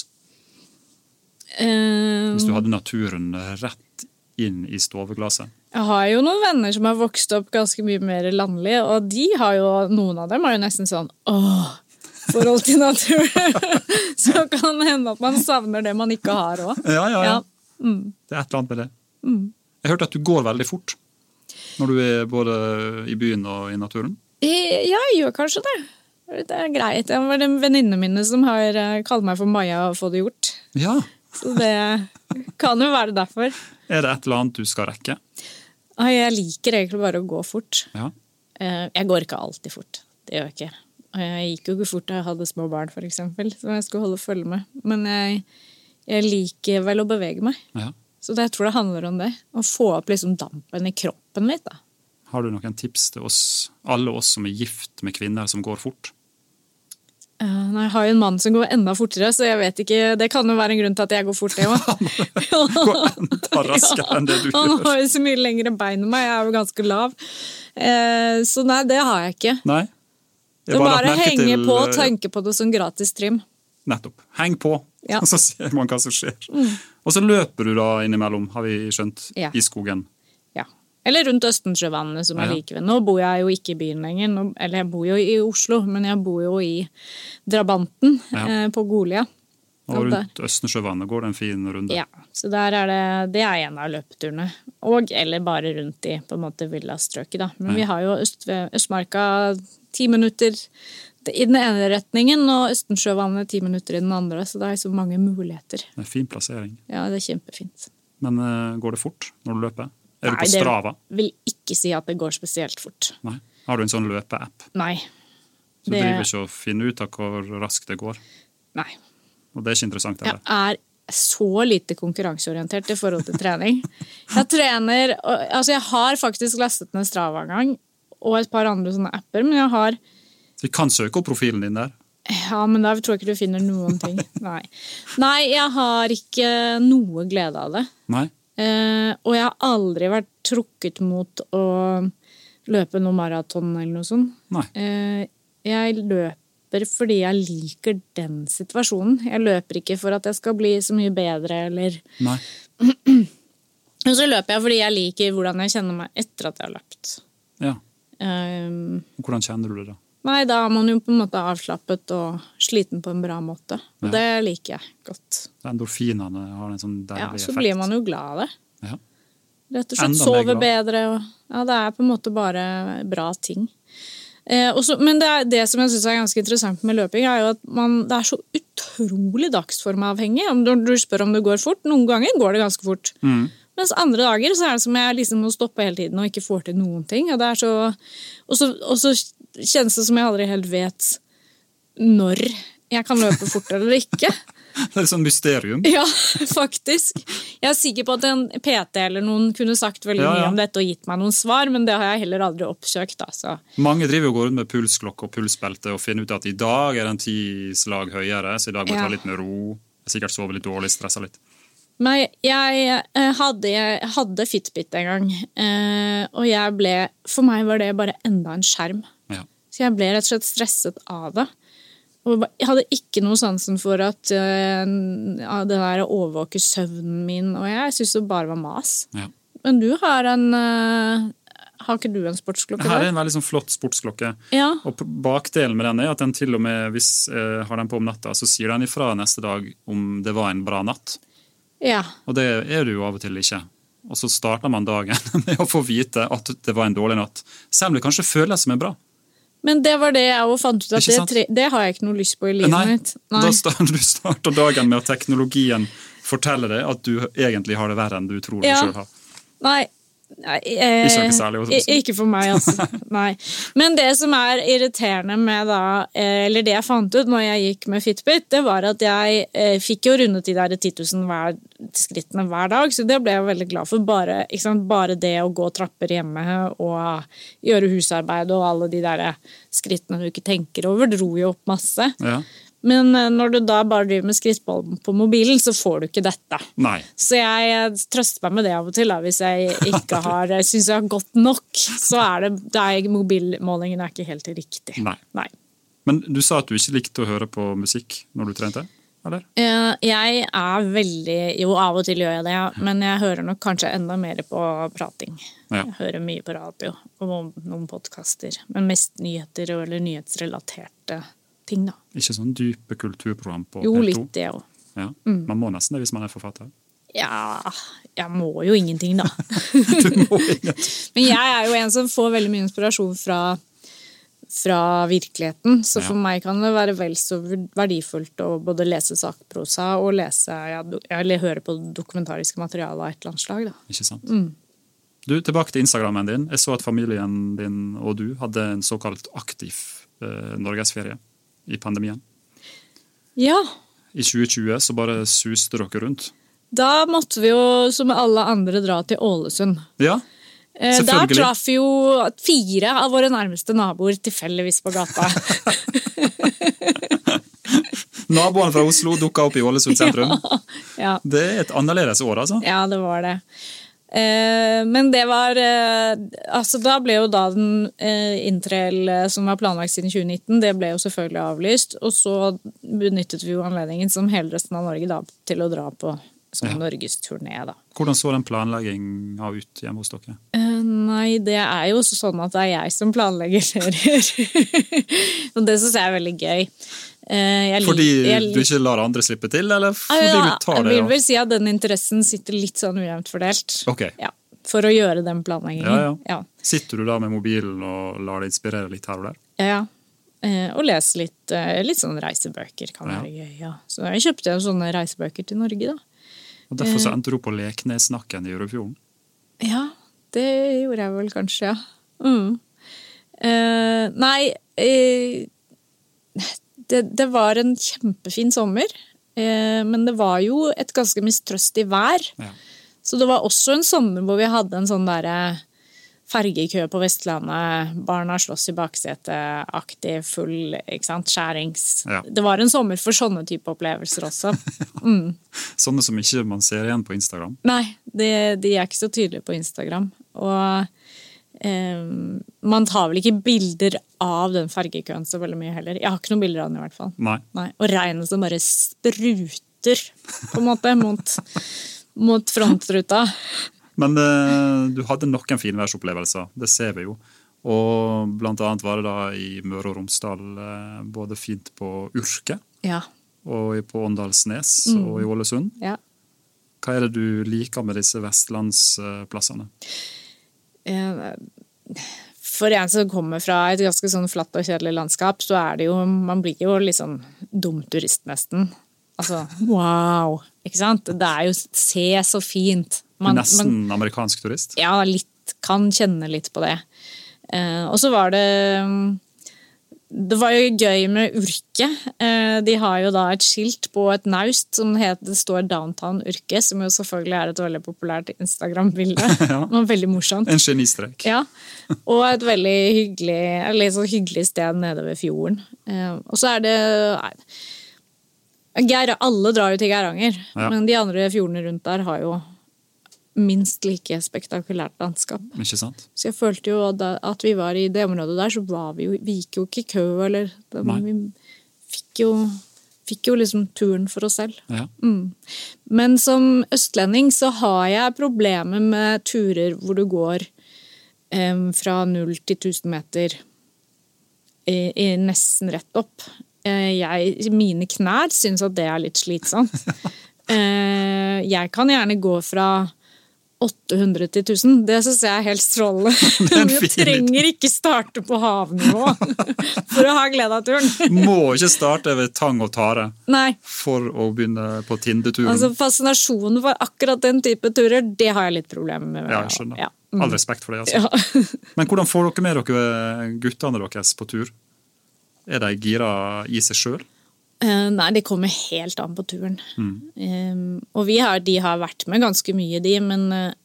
Hvis du hadde naturen rett inn i stoveglasset? Jeg har jo noen venner som har vokst opp ganske mye mer landlig, og noen av dem har jo nesten sånn, forhold til naturen. Så kan det hende at man savner det man ikke har også. Ja. Det er et eller annet med det. Jeg hørte at du går veldig fort når du er både i byen og i naturen. Ja, jeg gjør kanskje det. Det er greit. Det var de venninnene mine som har kalt meg for Maja og få det gjort. Ja. Så det kan jo være derfor. Er det et eller annet du skal rekke? Jeg liker egentlig bare å gå fort. Ja. Jeg går ikke alltid fort, det gjør jeg ikke. Jeg gikk jo ikke fort da jeg hadde små barn, for eksempel, som jeg skulle holde følge med. Men jeg liker vel å bevege meg. Ja. Så jeg tror det handler om det. Å få opp liksom dampen i kroppen litt, da. Har du noen tips til alle oss som gift med kvinner som går fort? Nei, jeg har jo en mann som går enda fortere, så jeg vet ikke, det kan jo være en grunn til at jeg går fort, det også. Går enda raskere enn det du gjør. Han har jo så mye lengre bein enn meg, jeg jo ganske lav. Så nei, det har jeg ikke. Nei. Det bare henge på og tenke på det som gratis trim. Nettopp. Heng på, og så ser man hva som skjer. Og så løper du da innimellom, har vi skjønt, i skogen. Ja. Eller rundt Østensjøvannet som jeg liker ved. Nå bor jeg jo ikke i byen lenger, eller jeg bor jo i Oslo, men jeg bor jo i Drabanten på Golia. Og rundt Østensjøvannet går det en fin runde. Ja, så der det en av løpeturene. Eller bare rundt i på en måte villastrøket da. Men vi har jo Østmarka 10 minutter i den ene retningen, og Østensjøvannet 10 minutter i den andre, så det så mange muligheter. Det en fin plassering. Ja, det kjempefint. Men går det fort når du løper? Du på Strava? Nei, det vil ikke si at det går spesielt fort. Nei. Har du en sånn løpe-app? Nei. Så du driver ikke å finne ut av hvor raskt det går? Nei. Og det ikke interessant, eller? Jeg så lite konkurranseorientert i forhold til trening. Jeg trener, altså jeg har faktisk lastet ned Strava en gang, og et par andre sånne apper, men jeg har... Så vi kan søke opp profilen din der? Ja, men da tror jeg ikke du finner noen ting. Nei, jeg har ikke noe glede av det. Nei? Og jeg har aldri vært trukket mot å løpe noe maraton eller noe sånt. Nei. Jeg løper fordi jeg liker den situasjonen. Jeg løper ikke for at jeg skal bli så mye bedre, eller... Nei. Og så løper jeg fordi jeg liker hvordan jeg kjenner meg etter at jeg har løpt. Ja. Hvordan kjenner du det da? Nei, da er man jo på en måte avslappet og sliten på en bra måte. Og det liker jeg godt. Endorfinene har en sånn deilig effekt. Ja, så blir man jo glad av det. Ja. Rett og slett sover bedre. Og, det på en måte bare bra ting. Men det som jeg synes ganske interessant med løping, jo at det så utrolig dagsformavhengig. Når du spør om det går fort, noen ganger går det ganske fort. Mens andre dager så det som jeg liksom må stoppe hele tiden og ikke får til noen ting. Og så kjennes det som jeg aldri helt vet når jeg kan løpe fort eller ikke. Det et sånn mysterium. Ja, faktisk. Jeg sikker på at en PT eller noen kunne sagt veldig mye om dette og gitt meg noen svar, men det har jeg heller aldri oppsøkt. Da, så. Mange driver og går rundt med pulsklokke og pulsbelte og finner ut at i dag den 10 slag høyere, så i dag må jeg ta litt med ro. Jeg sikkert sove litt dårlig, stressa litt. Nei, jeg hadde Fitbit en gang, og for meg var det bare enda en skjerm. Ja. Så jeg ble rett og slett stresset av det. Og jeg hadde ikke noe sansen for at det der overvåker søvnen min, og jeg synes det bare var mas. Ja. Men du har har ikke du en sportsklokke? Her en veldig sånn flott sportsklokke. Ja. Og bakdelen med den at den til og med, hvis jeg har den på om natta, så sier den ifra neste dag om det var en bra natt. Ja. Og det det jo av og til ikke. Og så starter man dagen med å få vite at det var en dårlig natt. Selv om det kanskje føles som en bra. Men det var det jeg også fant ut at det har jeg ikke noe lyst på i livet mitt. Nei, du starter dagen med at teknologien forteller deg at du egentlig har det verre enn du tror du selv har. Nei, ikke for meg altså. Nei. Men det som irriterende med eller det jeg fant ut når jeg gikk med Fitbit, det var at jeg fikk jo rundet de der 10 000 skrittene hver dag, så det ble jeg veldig glad for. Bare det å gå trapper hjemme og gjøre husarbeid og alle de der skrittene du ikke tenker over, dro jo opp masse. Ja. Men når du da bare driver med skrittbollen på mobilen, så får du ikke dette. Nei. Så jeg trøster meg med det av og til. Da. Hvis jeg ikke synes jeg har gått nok, så mobilmålingen ikke helt riktig. Nei. Men du sa at du ikke likte å høre på musikk når du trente, eller? Jeg veldig... Jo, av og til gjør jeg det, men jeg hører nok kanskje enda mer på prating. Ja. Jeg hører mye på radio og noen podcaster, men mest nyheter eller nyhetsrelaterte ting da. Ikke sånn dype kulturprogram på P2? Jo, litt det også. Ja. Man må nesten det hvis man forfatter. Ja, jeg må jo ingenting da. Du må ingenting. Men jeg jo en som får veldig mye inspirasjon fra virkeligheten, så for meg kan det være vel så verdifullt å både lese sakprosa og høre på dokumentariske materiale av et eller annet slag da. Ikke sant? Du, tilbake til Instagrammen din. Jeg så at familien din og du hadde en såkalt aktiv norgesferie i pandemien. Ja. I 2020 så bare suste dere rundt. Da måtte vi jo, som alle andre, dra til Ålesund. Ja, selvfølgelig. Da traff vi jo 4 av våre nærmeste naboer tilfeldigvis på gata. Naboene fra Oslo dukket opp i Ålesund sentrum. Ja. Det et annerledes år, altså. Ja, det var det. Men det var, altså da ble jo da den Interrail som var planlagt siden 2019, det ble jo selvfølgelig avlyst, og så benyttet vi jo anledningen som hele resten av Norge da, til å dra på sånn Norgesturné da. Hvordan så den planleggingen ut hjemme hos dere? Nei, det jo sånn at det jeg som planlegger serier. Og det synes jeg veldig gøy. Fordi du ikke lar andre slippe til, eller fordi du tar det? Jeg vil vel si at den interessen sitter litt sånn ujevnt fordelt. Ok. Ja, for å gjøre den planleggingen. Ja. Sitter du da med mobilen og lar det inspirere litt her og der? Ja. Og lese litt sånn reisebøker kan være gøy, ja. Så jeg kjøpte sånne reisebøker til Norge da. Og derfor så endte du på Leknesnakken i Europfjorden? Ja, det gjorde jeg vel kanskje, ja. Nei, det var en kjempefin sommer, men det var jo et ganske mistrøstig vær. Ja. Så det var også en sommer hvor vi hadde en sånn der fergekø på Vestlandet, barna slåss i baksetet, aktiv, full, ikke sant, skjærings. Ja. Det var en sommer for sånne type opplevelser også. Sånne som ikke man ser igjen på Instagram? Nei, de ikke så tydelige på Instagram. Og man tar vel ikke bilder av den fergekøen så veldig mye heller. Jeg har ikke noen bilder av den i hvert fall. Nei. Og regnet som bare spruter på en måte mot frontruta. Men du hadde noen finværsopplevelser, det ser vi jo. Og blant annet var det da i Møre og Romsdal både fint på Urke, og på Åndalsnes og i Ålesund. Ja. Hva det du liker med disse vestlandsplassene? For en som kommer fra et ganske sånn flatt og kjedelig landskap, så det jo, man blir jo litt sånn dum turist nesten. Altså, wow, ikke sant? Det jo se så fint. Nesten amerikansk turist? Ja, kan kjenne litt på det. Og så var det var jo gøy med Urke. De har jo da et skilt på et naust som det står Downtown Urke, som jo selvfølgelig et veldig populært Instagram-bilde. Ja. Og veldig morsomt. En genistrek. Ja, og et veldig hyggelig sted nede ved fjorden. Og så det... alle drar jo til Geiranger, men de andre fjordene rundt der har jo minst like spektakulært landskap. Ikke sant? Så jeg følte jo at vi var i det området der, så vi gikk jo ikke i kø, eller vi fikk jo liksom turen for oss selv. Ja. Men som østlending så har jeg problemer med turer hvor du går fra 0 til 1000 meter i nesten rett opp. Mine knær synes at det litt slitsomt. Jeg kan gjerne gå fra 800 til 1000. Det synes jeg helt strålende. Jeg trenger ikke starte på havnivå for å ha glede av turen. Må ikke starte ved tang og tare. Nei. For å begynne på Tindeturen. Altså fascinasjonen for akkurat den type turer, det har jeg litt problemer med. Ja, jeg skjønner. Ja. All respekt for det, altså. Ja. Men hvordan får dere med dere guttene deres på tur? De gira i seg selv? Nei, det kommer helt an på turen. Og de har vært med ganske mye, men...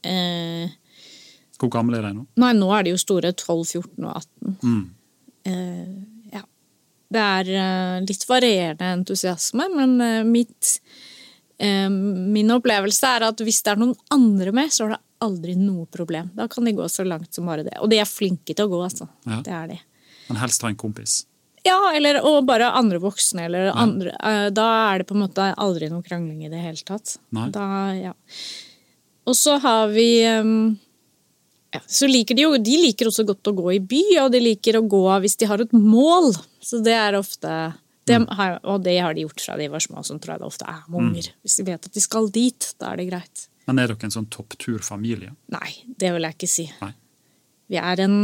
Hvor gamle de nå? Nei, nå de jo store, 12, 14 og 18. Ja. Det litt varierende entusiasme, men min opplevelse at hvis det noen andre med, så det aldri noe problem. Da kan de gå så langt som bare det. Og de flinke til å gå, altså. Ja. Det de. Men helst ha en kompis? Ja, og bare andre voksne, eller andre, da det på en måte aldri noen krangling i det hele tatt. Nei. Da, ja. Og så har vi, så liker de liker også godt å gå i by, og de liker å gå hvis de har et mål. Så det ofte, og det har de gjort fra de var små, som tror jeg det ofte med unger. Hvis de vet at de skal dit, da det greit. Men dere en sånn toppturfamilie? Nei, det vil jeg ikke si. Nei. Vi en...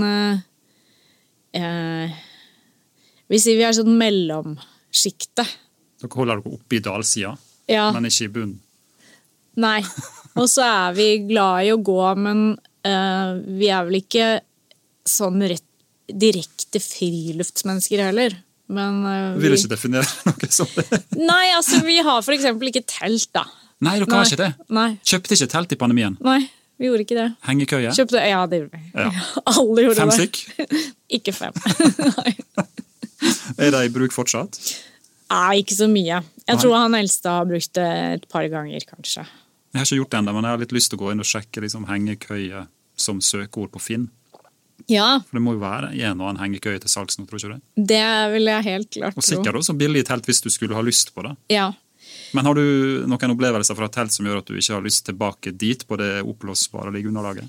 vi sier vi sånn mellomskikte. Dere holder dere oppe i dalsida, men ikke i bunnen. Nei, og så vi glad i å gå, men Vi vel ikke sånn direkte friluftsmennesker heller. Men vi vil ikke definere noe som det. Nei, altså vi har for eksempel ikke telt da. Nei, dere har ikke det? Nei. Kjøpte ikke telt i pandemien? Nei, vi gjorde ikke det. Hengekøye? Kjøpte, ja, det gjorde vi. Ja. Alle gjorde 5 stykk? Ikke 5. Nei. Det i bruk fortsatt? Nei, ikke så mye. Jeg tror han eldste har brukt det et par ganger, kanskje. Jeg har ikke gjort det enda, men jeg har litt lyst til å gå inn og sjekke liksom, hengekøye som søkeord på Finn. Ja. For det må jo være en og en hengekøye til salgs nå, tror ikke du? Det vil jeg helt klart tro. Og sikkert også billig telt hvis du skulle ha lyst på det. Ja. Men har du noen opplevelser fra telt som gjør at du ikke har lyst tilbake dit på det oppblåsbare liggeunderlaget?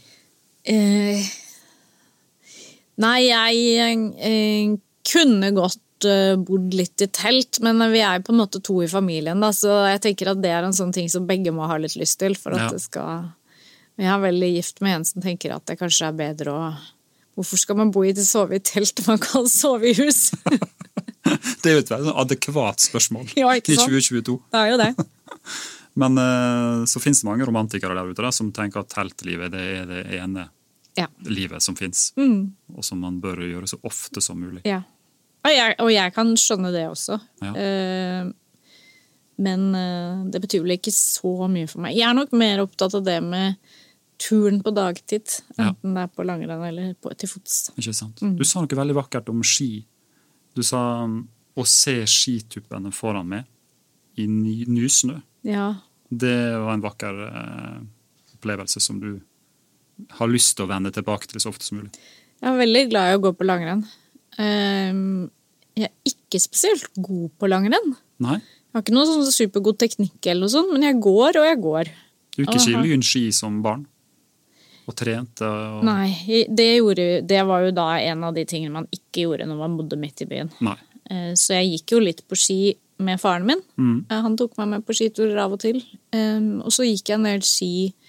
Nei, jeg kunne godt bodd litt i telt, men vi på en måte 2 i familien, da, så jeg tenker at det en sånn ting som begge må ha litt lyst til, for at det skal... Jeg veldig gift med en som tenker at det kanskje bedre å... Hvorfor skal man sove i telt når man kan sove i hus? Det jo et veldig adekvat spørsmål ja, i 2022. Det jo det. Men så finnes det mange romantikere der ute da, som tenker at teltlivet det det ene livet som finnes, og som man bør gjøre så ofte som mulig. Ja, og jeg kan skjønne det også. Ja. Men det betyr vel ikke så mye for meg. Jeg nok mer opptatt av det med turen på dagtid, enten det på langrenn eller til fots. Ikke sant. Du sa noe veldig vakkert om ski. Du sa å se skituppene foran meg i nysnø. Ja. Det var en vakker opplevelse som du har lyst til å vende tilbake til så ofte som mulig. Jeg veldig glad i å gå på langrenn. Jeg ikke spesielt god på langrenn. Nei. Jeg har ikke noe sånn supergod teknikk eller noe sånt, men jeg går og jeg går. Du gikk ikke lynski som barn? Og trente? Og... Nei, det var jo da en av de tingene man ikke gjorde når man bodde midt i byen. Nei. Så jeg gikk jo litt på ski med faren min. Han tok meg med på skiturer av og til. Og så gikk jeg en del ski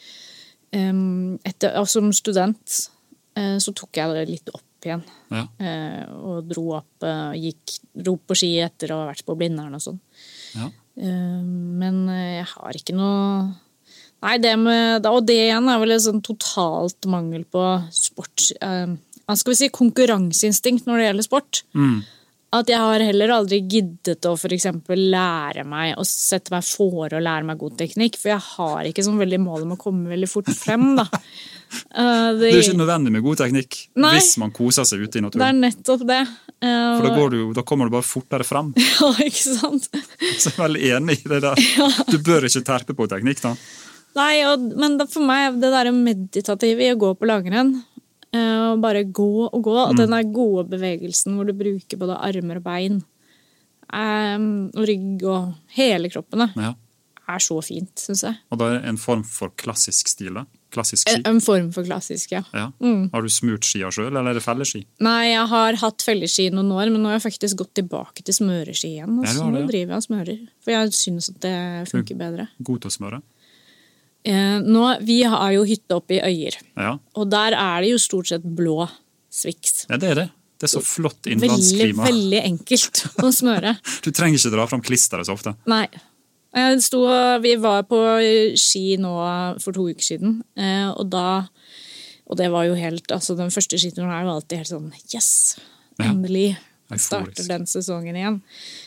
som student. Så tok jeg det litt opp igjen. Ja. Og dro på ski etter å ha vært på Blindern og sånn. Ja. Men jeg har ikke noe... Nei, og det igjen vel en sånn totalt mangel på sport. Skal vi si konkurranseinstinkt når det gjelder sport. At jeg har heller aldri giddet å for eksempel lære meg å sette meg for å lære meg god teknikk, for jeg har ikke sånn veldig mål om å komme veldig fort frem, da. Det jo ikke nødvendig med god teknikk hvis man koser seg ute i naturen. Det nettopp det. For da kommer du bare fortere frem. Ja, ikke sant? Så jeg veldig enig i det der. Du bør ikke terpe på teknikk, da. Nei, men for meg det der meditative i å gå på langrenn, og bare gå og gå, og den der gode bevegelsen hvor du bruker både armer og bein, og rygg og hele kroppen, så fint, synes jeg. Og det en form for klassisk stil, da? Klassisk ski? En form for klassisk, ja. Har du smurt skia selv, eller det felleski? Nei, jeg har hatt felleski noen år, men nå har jeg faktisk gått tilbake til smøreski igjen, og så nå driver jeg og smører, for jeg synes at det funker bedre. God til å smøre? Vi har jo hytte oppe i Øyer, og der det jo stort sett blå sviks. Ja, det det. Det så flott innlandsklima. Veldig, veldig enkelt å smøre. Du trenger ikke dra fram klisteret så ofte. Nei. Vi var på ski nå for 2 uker siden, og det var jo helt, altså den første skituren jo alltid helt sånn, yes, endelig starter den sesongen igjen.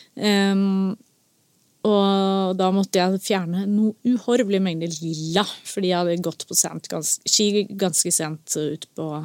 Og da måtte jeg fjerne noe uhorvelig mengde lilla, fordi jeg hadde gått på ski ganske sent ut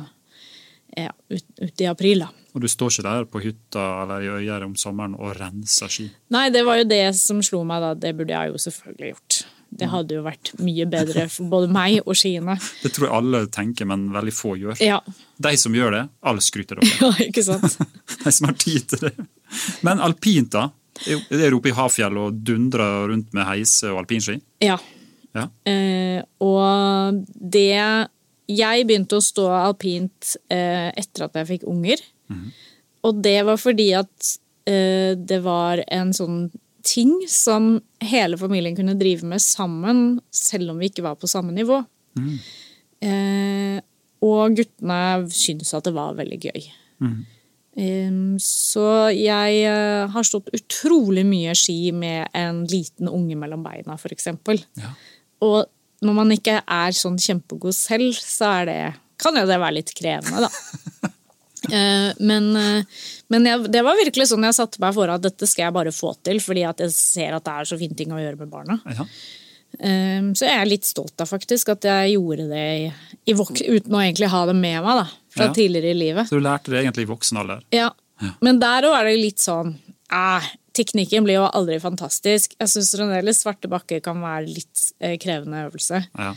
i april. Da. Og du står ikke der på hytta eller i Øyer om sommeren og renser ski? Nei, det var jo det som slo meg da. Det burde jeg jo selvfølgelig gjort. Det hadde jo vært mye bedre for både meg og skiene. Det tror jeg alle tenker, men veldig få gjør. Ja. De som gjør det, alle skryter dere. Ja, ikke sant? De som har tid til det. Men alpint da? Det oppe i Hafjell og dundrer rundt med heise og alpinski? Ja. Og jeg begynte å stå alpint etter at jeg fikk unger. Og det var fordi at det var en sånn ting som hele familien kunne drive med sammen, selv om vi ikke var på samme nivå. Og guttene syntes at det var veldig gøy. Så jeg har stått utrolig mye ski med en liten unge mellom beina, for eksempel. Og når man ikke sånn kjempegod selv, så det kan jo det være litt krevende da. Men det var virkelig sånn jeg satte meg for at dette skal jeg bare få til, fordi at jeg ser at det så fine ting å gjøre med barna. Ja. Så jeg litt stolt av faktisk at jeg gjorde det uten å egentlig ha det med meg da, fra tidligere i livet. Så du lærte det egentlig i voksen alder? Ja, men der var det litt sånn, teknikken blir jo aldri fantastisk. Jeg synes fremdeles svarte bakker kan være litt krevende øvelse. Ja.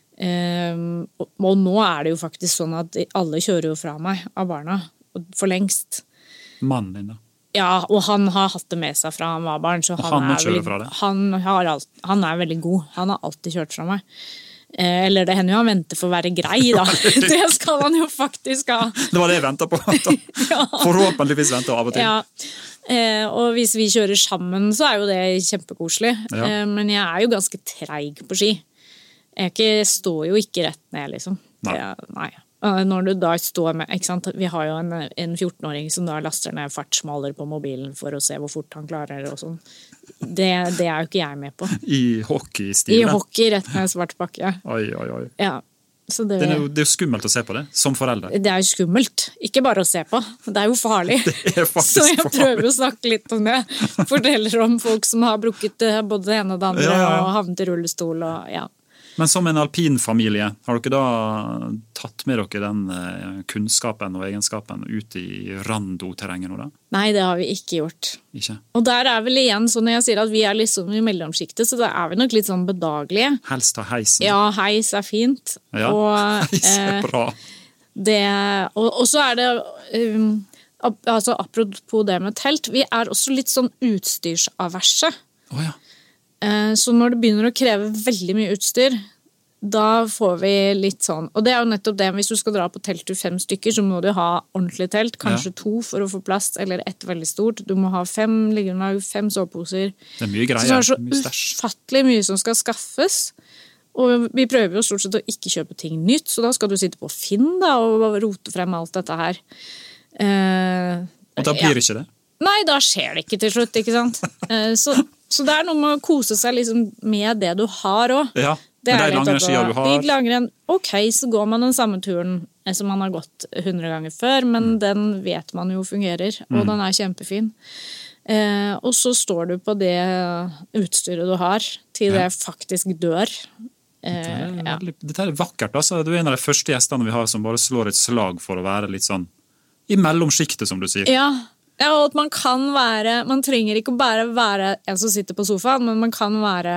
Og nå det jo faktisk sånn at alle kjører jo fra meg av barna, for lengst. Mannen din da? Ja, og han har hatt det med seg fra han var barn, så han veldig god. Han har alltid kjørt fra meg. Eller det hender jo han venter for å være grei da. Det skal han jo faktisk ha. Det var det jeg ventet på. Ja. Forhåpentligvis venter av og til. Ja. Og hvis vi kjører sammen, så jo det kjempekoselig. Ja. Men jeg jo ganske treig på ski. Jeg står jo ikke rett ned, liksom. Nei. Når du da står med, ikke sant? Vi har jo en 14-åring som da laster ned fartsmåler på mobilen for å se hvor fort han klarer og sånn. Det jo ikke jeg med på. I hockey-stilen? I hockey, rett med svart bakke. Oi. Ja. Så det er jo skummelt å se på det, som foreldre. Det jo skummelt, ikke bare å se på. Det jo farlig. Det faktisk så jeg prøver å snakke litt om det. Forteller om folk som har brukket både det ene og det andre, og havnet i rullestol og ja. Men som en alpinfamilie, har dere da tatt med dere den kunnskapen og egenskapen ut i rando-terrenget nå da? Nei, det har vi ikke gjort. Ikke? Og der vel igjen, så når jeg sier at vi liksom i mellomskiktet, så da vi nok litt sånn bedagelige. Helst av heisen. Ja, heis fint. Ja, og, heis bra. Og så det, altså apropos det med telt, vi også litt sånn utstyrsaverse. Ja. Så når det begynner å kreve veldig mye utstyr, da får vi litt sånn, og det jo nettopp det, hvis du skal dra på telttur 5 stykker, så må du ha ordentlig telt, kanskje 2 for å få plass, eller 1 veldig stort, du må ha 5 soveposer. Det mye greier. Så det så ufattelig mye som skal skaffes, og vi prøver jo stort sett å ikke kjøpe ting nytt, så da skal du sitte på Finn da, og rote frem alt dette her. Og da blir det ikke det? Nei, da skjer det ikke til slutt, ikke sant? Så det noe med å kose seg liksom med det du har også. Ja, men det lange skia du har. Vi lager ok, så går man den samme turen som man har gått 100 ganger før, men den vet man jo fungerer, og den kjempefin. Og så står du på det utstyret du har, til det faktisk dør. Dette vakkert, altså. Du en av de første gjestene vi har som bare slår et slag for å være litt sånn i mellomskiktet, som du sier. Ja, og at man kan man trenger ikke bare være en som sitter på sofaen, men man kan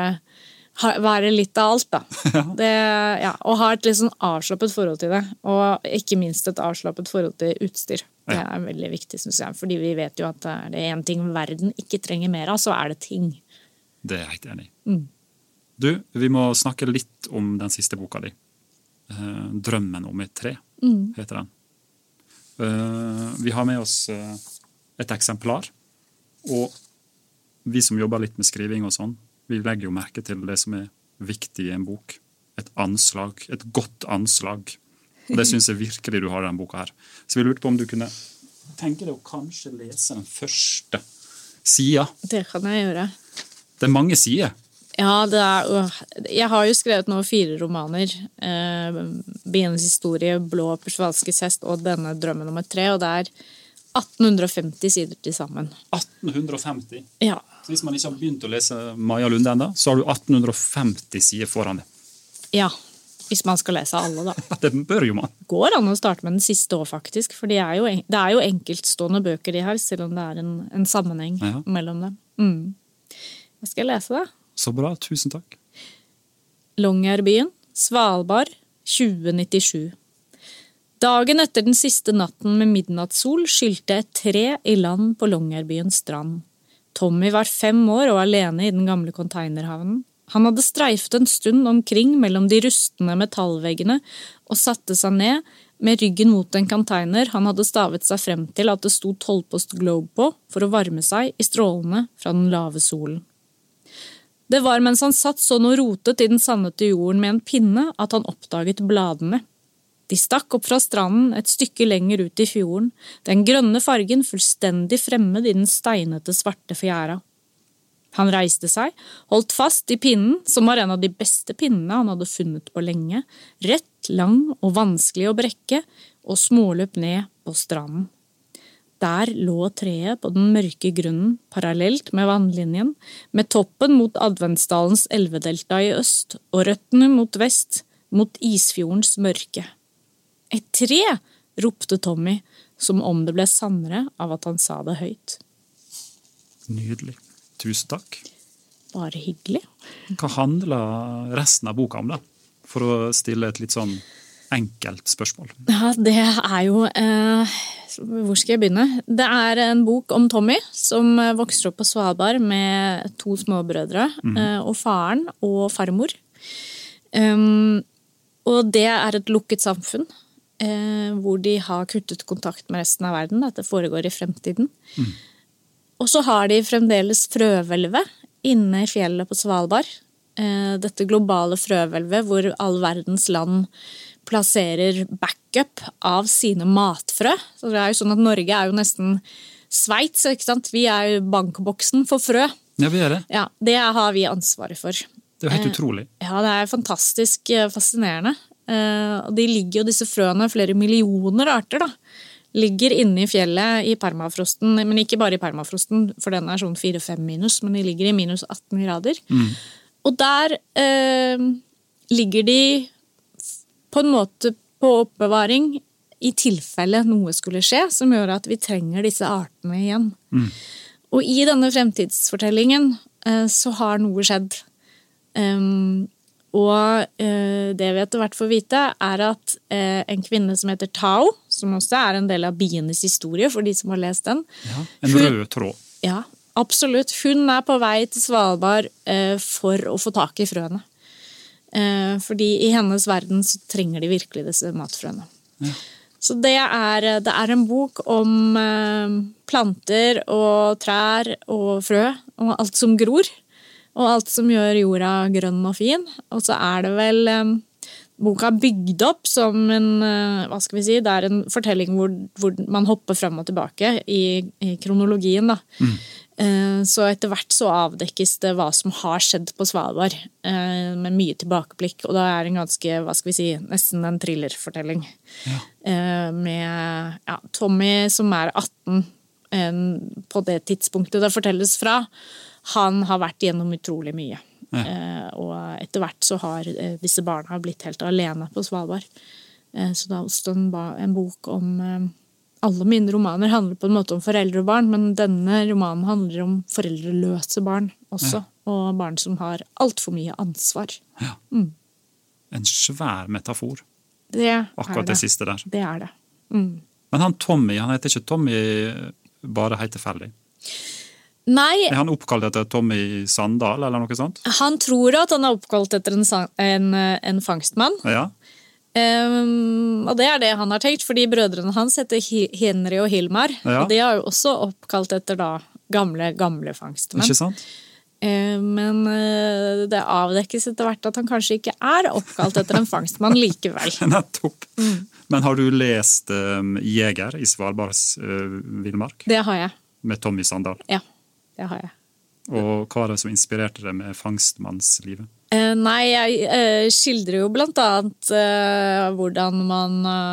være litt av alt da. Og ha et litt sånn avslappet forhold til det, og ikke minst et avslappet forhold til utstyr. Det veldig viktig, synes jeg, fordi vi vet jo at det en ting verden ikke trenger mer av, så det ting. Det jeg helt enig i. Du, vi må snakke litt om den siste boka di. Drømmen om et tre, heter den. Vi har med oss et eksemplar, og vi som jobber litt med skriving og sånn, vi legger jo merke til det som viktig i en bok. Et anslag, et godt anslag. Og det synes jeg virkelig du har i den boka her. Så vi lurte på om du kunne tenke deg å kanskje lese den første siden. Det kan jeg gjøre. Det mange sider. Ja, jeg har jo skrevet nå 4 romaner. Bienes historie, Blå persvalskes hest og denne Drømmen om et tre, og det 1850 sider til sammen. 1850? Ja. Så hvis man ikke har begynt å lese Maja Lunde enda, så har du 1850 sider foran det. Ja, hvis man skal lese alle da. Det bør jo man. Går an å starte med den siste også faktisk, for det jo enkeltstående bøker de her, selv om det en sammenheng mellom dem. Jeg skal lese det. Så bra, tusen takk. Longyearbyen, Svalbard, 2097. Dagen etter den siste natten med midnattssol skylte et tre i land på Longyearbyens strand. Tommy var 5 år og alene i den gamle containerhavnen. Han hadde streifet en stund omkring mellom de rustne metallveggene og satte seg ned med ryggen mot en container han hadde stavet seg frem til at det stod 12-post Globe på for å varme seg i strålene fra den lave solen. Det var mens han satt sånn og rotet i den sandete jorden med en pinne at han oppdaget bladene. De stakk opp fra stranden et stykke lenger ut i fjorden, den grønne fargen fullstendig fremmed i den steinete svarte fjæra. Han reiste seg, holdt fast i pinnen, som var en av de beste pinnene han hadde funnet på lenge, rett litt lang og vanskelig å brekke, og småløp ned på stranden. Der lå treet på den mørke grunnen, parallelt med vannlinjen, med toppen mot Adventsdalens elvedelta i øst, og røttene mot vest, mot Isfjordens mørke. Et tre, ropte Tommy, som om det ble sannere av at han sa det høyt. Nydelig. Tusen takk. Bare hyggelig. Hva handler resten av boka om da? For å stille et litt sånn enkelt spørsmål. Ja, det jo... hvor skal jeg begynne? Det en bok om Tommy, som vokste opp på Svalbard med 2 småbrødre, og faren og farmor. Og det et lukket samfunn, hvor de har kuttet kontakt med resten av verden. Dette foregår i fremtiden. Og så har de fremdeles frøhvelvet inne i fjellet på Svalbard. Dette globale frøhvelvet hvor all verdens land plasserer backup av sine matfrø. Så det jo sånn at Norge jo nesten Sveits, ikke sant? Vi jo bankboksen for frø. Ja, vi det. Ja, det har vi ansvaret for. Det helt utrolig. Ja, det fantastisk fascinerende. Og de ligger jo, disse frøene, flere millioner arter da, ligger inne i fjellet i permafrosten, men ikke bare i permafrosten, for den sånn 4-5 minus, men de ligger i minus 18 grader. Og der ligger de på en måte på oppbevaring i tilfelle noe skulle skje, som gjør at vi trenger disse artene igjen. Og i denne fremtidsfortellingen så har noe skjedd. Og det vi etter hvert får vite at en kvinne som heter Tao, som også en del av bienes historie for de som har lest den. Ja, en rød tråd. Ja, absolutt. Hun på vei til Svalbard for å få tak i frøene. Fordi i hennes verden så trenger de virkelig disse matfrøene. Ja. Så det en bok om planter og trær og frø og alt som gror. Og alt som gjør jorda grønn og fin. Og så det vel boka bygd opp som hva skal vi si, det en fortelling hvor man hopper frem og tilbake i kronologien da. Så etter hvert så avdekkes det hva som har skjedd på Svalbard, med mye tilbakeblikk, og da en ganske, hva skal vi si, nesten en thrillerfortelling. Ja. Med Tommy som 18 på det tidspunktet det fortelles fra. Han har vært gjennom utrolig mye. Ja. Og etter hvert så har disse barna blitt helt alene på Svalbard. Så det også en bok om... Alle mine romaner handler på en måte om foreldre og barn, men denne romanen handler om foreldreløse barn også, og barn som har alt for mye ansvar. Ja. En svær metafor. Det akkurat det siste der. Det det. Men han Tommy, han heter ikke Tommy bare helt tilfeldig? Nei. Han oppkalt etter Tommy Sandal, eller noe sånt? Han tror at han oppkalt etter en fangstmann. Ja. Og det det han har tenkt, fordi brødrene hans heter Henry og Hilmar, og de har jo også oppkalt etter da gamle fangstmenn. Ikke sant? Men det avdekkes etter hvert at han kanskje ikke oppkalt etter en fangstmann likevel. Nettopp. Men har du lest Jeger i Svalbards villmark? Det har jeg. Med Tommy Sandal? Ja, det har jeg. Og hva det som inspirerte deg med fangstmannslivet? Nei, jeg skildrer jo blant annet hvordan man...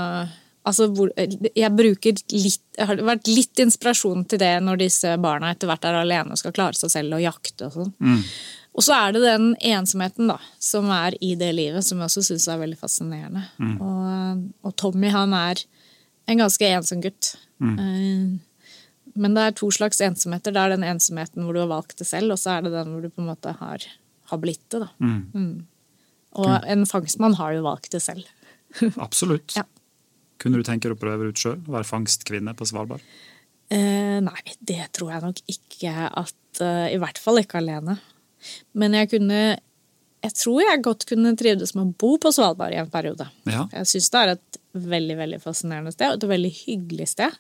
jeg bruker jeg har vært litt inspirasjon til det når disse barna etter hvert alene og skal klare seg selv og jakte og sånn. Og så det den ensomheten da, som i det livet, som jeg også synes veldig fascinerende. Og Tommy, han en ganske ensom gutt. Men det 2 slags ensomheter. Det den ensomheten hvor du har valgt det selv, og så det den hvor du på en måte har blitt det da. Og en fangstmann har jo valgt det selv. Absolutt. Ja. Kunne du tenke deg å prøve ut selv, å være fangstkvinne på Svalbard? Nei, det tror jeg nok ikke at, i hvert fall ikke alene. Men jeg tror jeg godt kunne trivdes med å bo på Svalbard i en periode. Ja. Jeg synes det et veldig, veldig fascinerende sted, og et veldig hyggelig sted.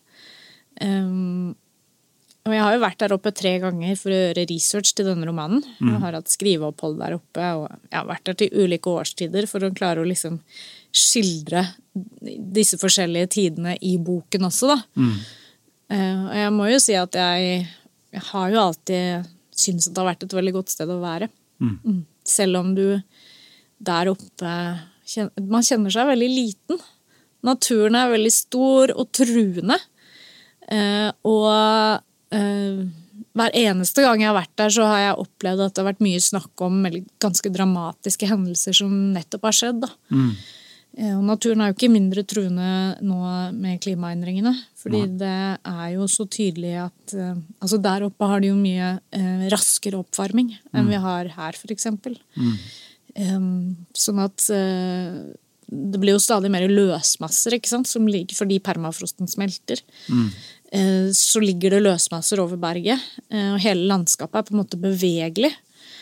Og jeg har jo vært der oppe 3 ganger for å gjøre research til denne romanen. Jeg har hatt skriveopphold der oppe, og jeg har vært der til ulike årstider for å klare å liksom skildre disse forskjellige tidene i boken også da. Og jeg må jo si at jeg har jo alltid syntes at det har vært et veldig godt sted å være. Selv om du der oppe man kjenner seg veldig liten. Naturen veldig stor og truende. Og hver eneste gang jeg har vært der, så har jeg opplevd at det har vært mye snakk om ganske dramatiske hendelser som nettopp har skjedd. Da. Og naturen jo ikke mindre truende nå med klimaendringene, fordi det jo så tydelig at altså der oppe har de jo mye raskere oppvarming enn vi har her, for eksempel. Sånn at det blir jo stadig mer løsmasser, ikke sant, som ligger fordi permafrosten smelter. Så ligger det løsmasser over berget, og hele landskapet på en måte bevegelig.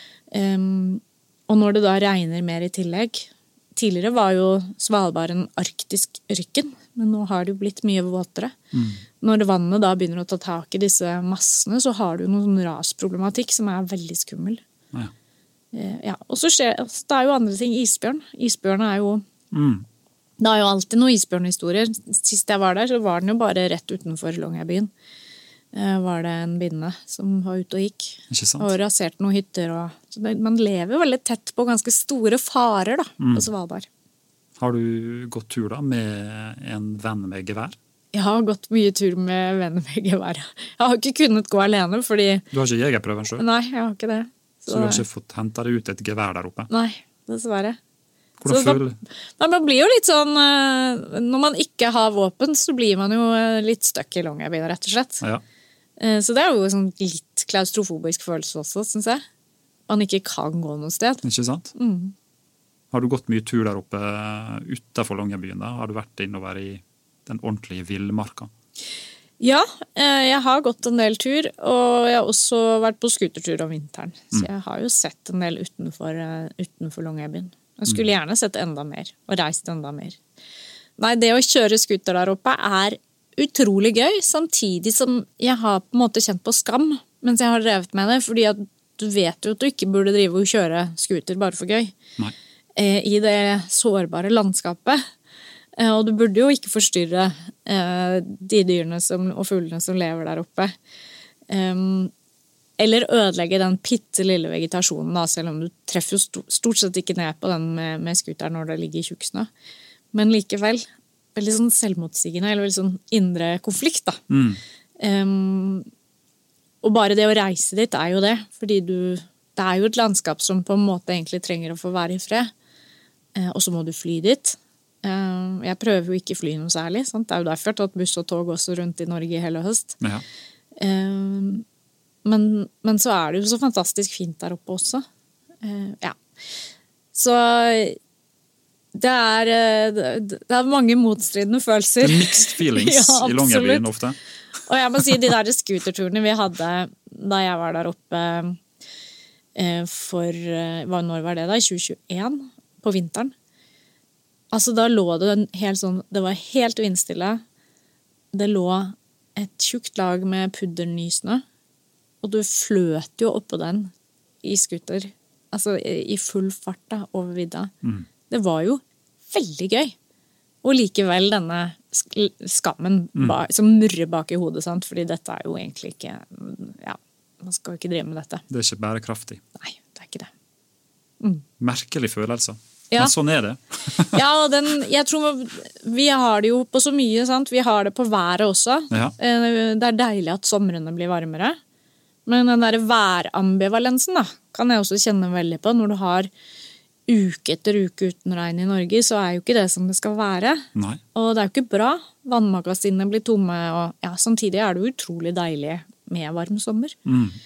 Og når det da regner mer i tillegg, tidligere var jo Svalbard en arktisk ørken, men nå har det jo blitt mye våtere. Når vannet da begynner å ta tak i disse massene, så har du noen rasproblematikk som veldig skummel. Ja, og så det jo andre ting, isbjørn. Isbjørn jo det jo alltid noen isbjørnhistorier. Sist jeg var der, så var den jo bare rett utenfor Longyearbyen. Var det en binne som var ute og gikk. Og raserte noen hytter. Man lever jo veldig tett på ganske store farer da, på Svalbard. Har du gått tur da med en venn med gevær? Jeg har gått mye tur med venner med gevær. Jeg har ikke kunnet gå alene, fordi... Du har ikke jegerprøven selv? Nei, jeg har ikke det. Så du har ikke fått hentet deg ut et gevær der oppe? Nei, dessverre. Hvordan føler du? Man blir jo litt sånn, når man ikke har våpen, så blir man jo litt støkk i Longyearbyen, rett og slett. Ja. Så det jo sånn litt klaustrofobisk følelse også, synes jeg. Man ikke kan gå noe sted. Ikke sant? Har du gått mye tur der oppe utenfor Longyearbyen da? Har du vært innover i den ordentlige villmarka? Ja, jeg har gått en del tur, og jeg har også vært på skutertur om vinteren. Så jeg har jo sett en del utenfor Longyearbyen. Jeg skulle gjerne sett enda mer, og reist enda mer. Nei, det å kjøre skuter der oppe utrolig gøy, samtidig som jeg har på en måte kjent på skam mens jeg har drevet med det, fordi at du vet jo at du ikke burde drive og kjøre skuter bare for gøy. Nei. I det sårbare landskapet. Og du burde jo ikke forstyrre de dyrene og fuglene som lever der oppe. Eller ødelegge den pittelille vegetasjonen, da, selv om du treffer jo stort sett ikke ned på den med skuteren når det ligger i tjukksnø. Men likevel, veldig sånn selvmotsigende, eller veldig sånn indre konflikt, da. Og bare det å reise dit jo det, fordi det jo et landskap som på en måte egentlig trenger å få være i fred. Og så må du fly dit. Jeg prøver jo ikke fly noe særlig, sant? Det jo derfor jeg har tatt buss og tog også rundt i Norge i hele høst. Ja. Men så det jo så fantastisk fint der oppe også. Ja. Så det mange motstridende følelser. Det mixed feelings ja, i Longyearbyen ofte. Og jeg må si, de der skuterturene vi hadde da jeg var der oppe når var det da? I 2021, på vinteren. Altså da lå det det var helt vindstille. Det lå et tjukt lag med puddernysnø, og du fløt jo oppå den i skuter, altså i full fart da, over vidda. Det var jo veldig gøy. Og likevel denne skammen som murrer bak i hodet, sant? Fordi dette jo egentlig ikke, ja, man skal jo ikke drive med dette. Det ikke bærekraftig. Nei, det ikke det. Merkelig følelse. Ja. Men sånn det. Ja, jeg tror vi har det jo på så mye, sant? Vi har det på været også. Ja. Det deilig at somrene blir varmere. Men den der værambivalensen da, kan jeg også kjenne veldig på. Når du har uke etter uke uten regn i Norge, så jo ikke det som det skal være. Nei. Og det jo ikke bra. Vannmagasinene blir tomme, og ja, samtidig det jo utrolig deilig med varm sommer.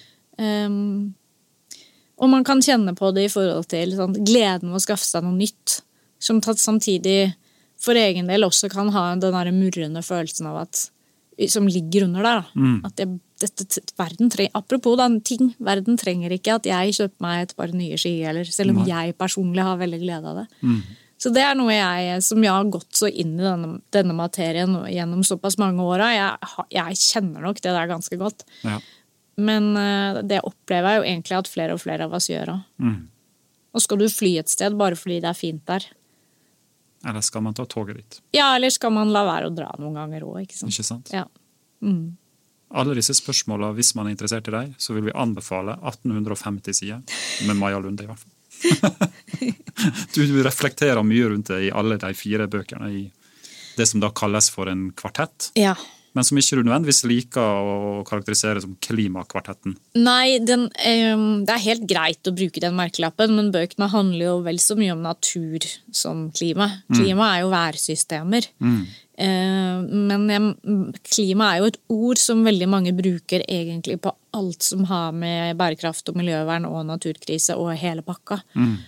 Og man kan kjenne på det i forhold til sånn, gleden av å skaffe seg noe nytt, som samtidig for egen del også kan ha den der murrende følelsen av at, som ligger under der. Da. At apropos den ting, verden trenger ikke at jeg kjøper meg et par nye ski, eller selv om jeg personlig har veldig glede av det. Så det noe som jeg har gått så inn i denne materien gjennom såpass mange år. Jeg kjenner nok det der ganske godt. Ja. Men det opplever jeg jo egentlig at flere og flere av oss gjør. Og skal du fly et sted bare fordi det fint der? Eller skal man ta toget dit? Ja, eller skal man la være å dra noen ganger også, ikke sant? Ikke sant? Ja. Alle disse spørsmålene, hvis man interessert i deg, så vil vi anbefale 1850 sider med Maja Lunde i hvert fall. Du reflekterer mye rundt det i alle de 4 bøkene i det som da kalles for en kvartett. Ja. Men som ikke du nødvendigvis liker å karakterisere som klimakvartetten. Nei, det helt greit å bruke den merkelappen, men bøkene handler jo vel så mye om natur som klima. Klima jo værsystemer. Men klima jo et ord som veldig mange bruker egentlig på alt som har med bærekraft og miljøvern og naturkrise og hele pakka.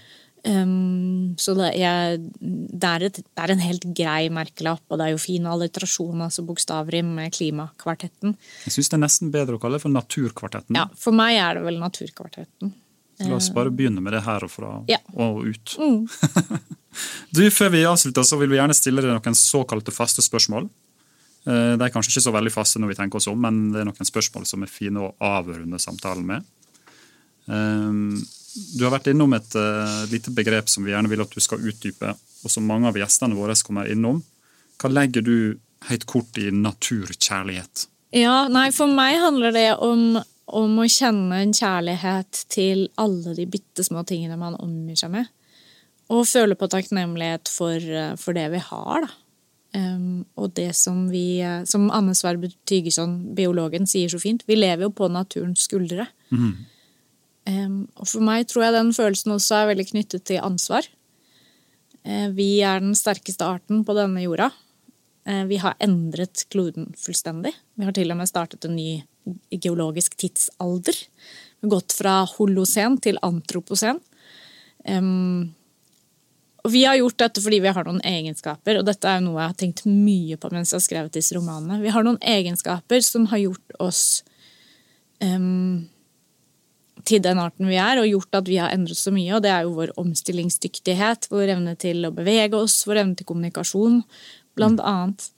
Så det en helt grei merkelapp, og det jo fin alliterasjon, altså bokstavrim med klimakvartetten. Jeg synes det nesten bedre å kalle det for naturkvartetten. Ja, for meg det vel naturkvartetten. La oss bare begynne med det her og fra og ut. Du, før vi avslutter så vil vi gjerne stille deg noen såkalte faste spørsmål. De kanskje ikke så veldig faste når vi tenker oss om, men det noen spørsmål som fine å avrunde samtalen med. Du har vært innom et lite begrep som vi gjerne vil at du skal utdype, og som mange av gjestene våre kommer innom. Hva legger du helt kort i naturkjærlighet? Ja, nei, for meg handler det om å kjenne en kjærlighet til alle de bittesmå tingene man omgir seg med, og føle på takknemlighet for det vi har, da. Og det som Anne Sverdrup Tygeson, biologen, sier så fint, vi lever jo på naturens skuldre. Og for meg tror jeg den følelsen også veldig knyttet til ansvar. Vi den sterkeste arten på denne jorda. Vi har endret kloden fullstendig. Vi har til og med startet en ny geologisk tidsalder. Vi har gått fra holocen til antroposen. Og vi har gjort dette fordi vi har noen egenskaper, og dette jo noe jeg har tenkt mye på mens jeg har skrevet disse romanene. Vi har noen egenskaper som har gjort oss til den arten vi og gjort at vi har endret så mye, og det jo vår omstillingsdyktighet, vår evne til å bevege oss, vår evne til kommunikasjon, blant annet.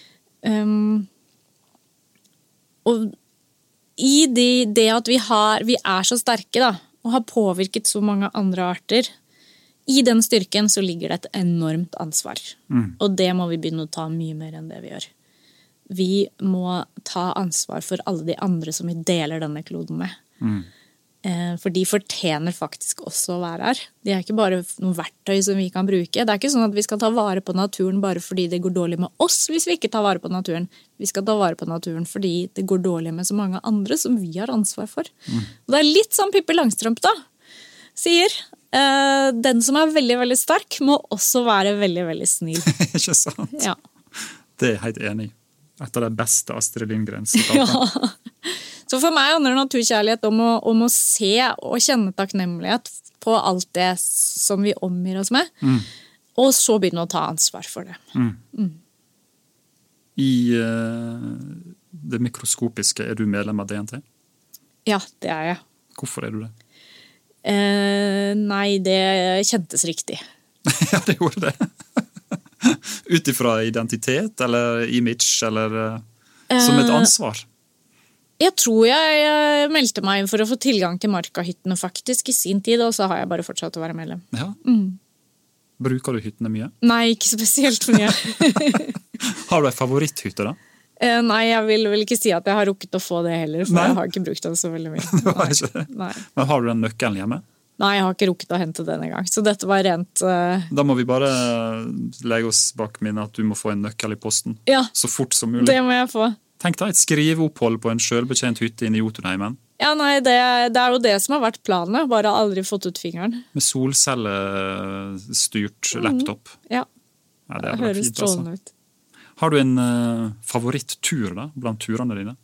Og i det at vi så sterke da, og har påvirket så mange andre arter, i den styrken så ligger det et enormt ansvar. Og det må vi begynne å ta mye mer enn det vi gjør. Vi må ta ansvar for alle de andre som vi deler denne kloden med. For de fortjener faktisk også å være her. De ikke bare noen verktøy som vi kan bruke. Det ikke sånn at vi skal ta vare på naturen bare fordi det går dårlig med oss hvis vi ikke tar vare på naturen. Vi skal ta vare på naturen fordi det går dårlig med så mange andre som vi har ansvar for. Og det litt sånn Pippi Langstrømpe da, sier. Den som veldig, veldig sterk må også være veldig, veldig snill. Ikke sant? Ja. Det helt enig. Et av det beste Astrid Lindgren. Ja. Så for meg handler naturkjærlighet om å se og kjenne takknemlighet på alt det som vi omgir oss med, og så begynne å ta ansvar for det. I det mikroskopiske du medlem av DNT? Ja, det jeg. Hvorfor du det? Nei, det kjentes riktig. Ja, det gjorde det. Utifra identitet, eller image, eller som et ansvar? Jeg tror jeg meldte meg for å få tilgang til Marka-hyttene faktisk i sin tid, og så har jeg bare fortsatt å være medlem. Ja. Bruker du hyttene mye? Nei, ikke spesielt mye. Har du en favoritthytte da? Nei, jeg vil vel ikke si at jeg har rukket å få det heller, for jeg har ikke brukt den så veldig mye. Du har ikke det? Nei. Men har du den nøkkelen hjemme? Nei, jeg har ikke rukket å hente den en gang, så dette var rent... Da må vi bare legge oss bak minnet at du må få en nøkkel i posten. Ja, så fort som mulig. Det må jeg få. Tenk deg et skriveopphold på en selvbetjent hytte inne i Jotunheimen. Ja, nei, det jo det som har vært planen, bare aldri fått ut fingeren. Med solcellestyrt laptop. Ja, det høres strålende ut. Har du en favoritttur da, blant turene dine?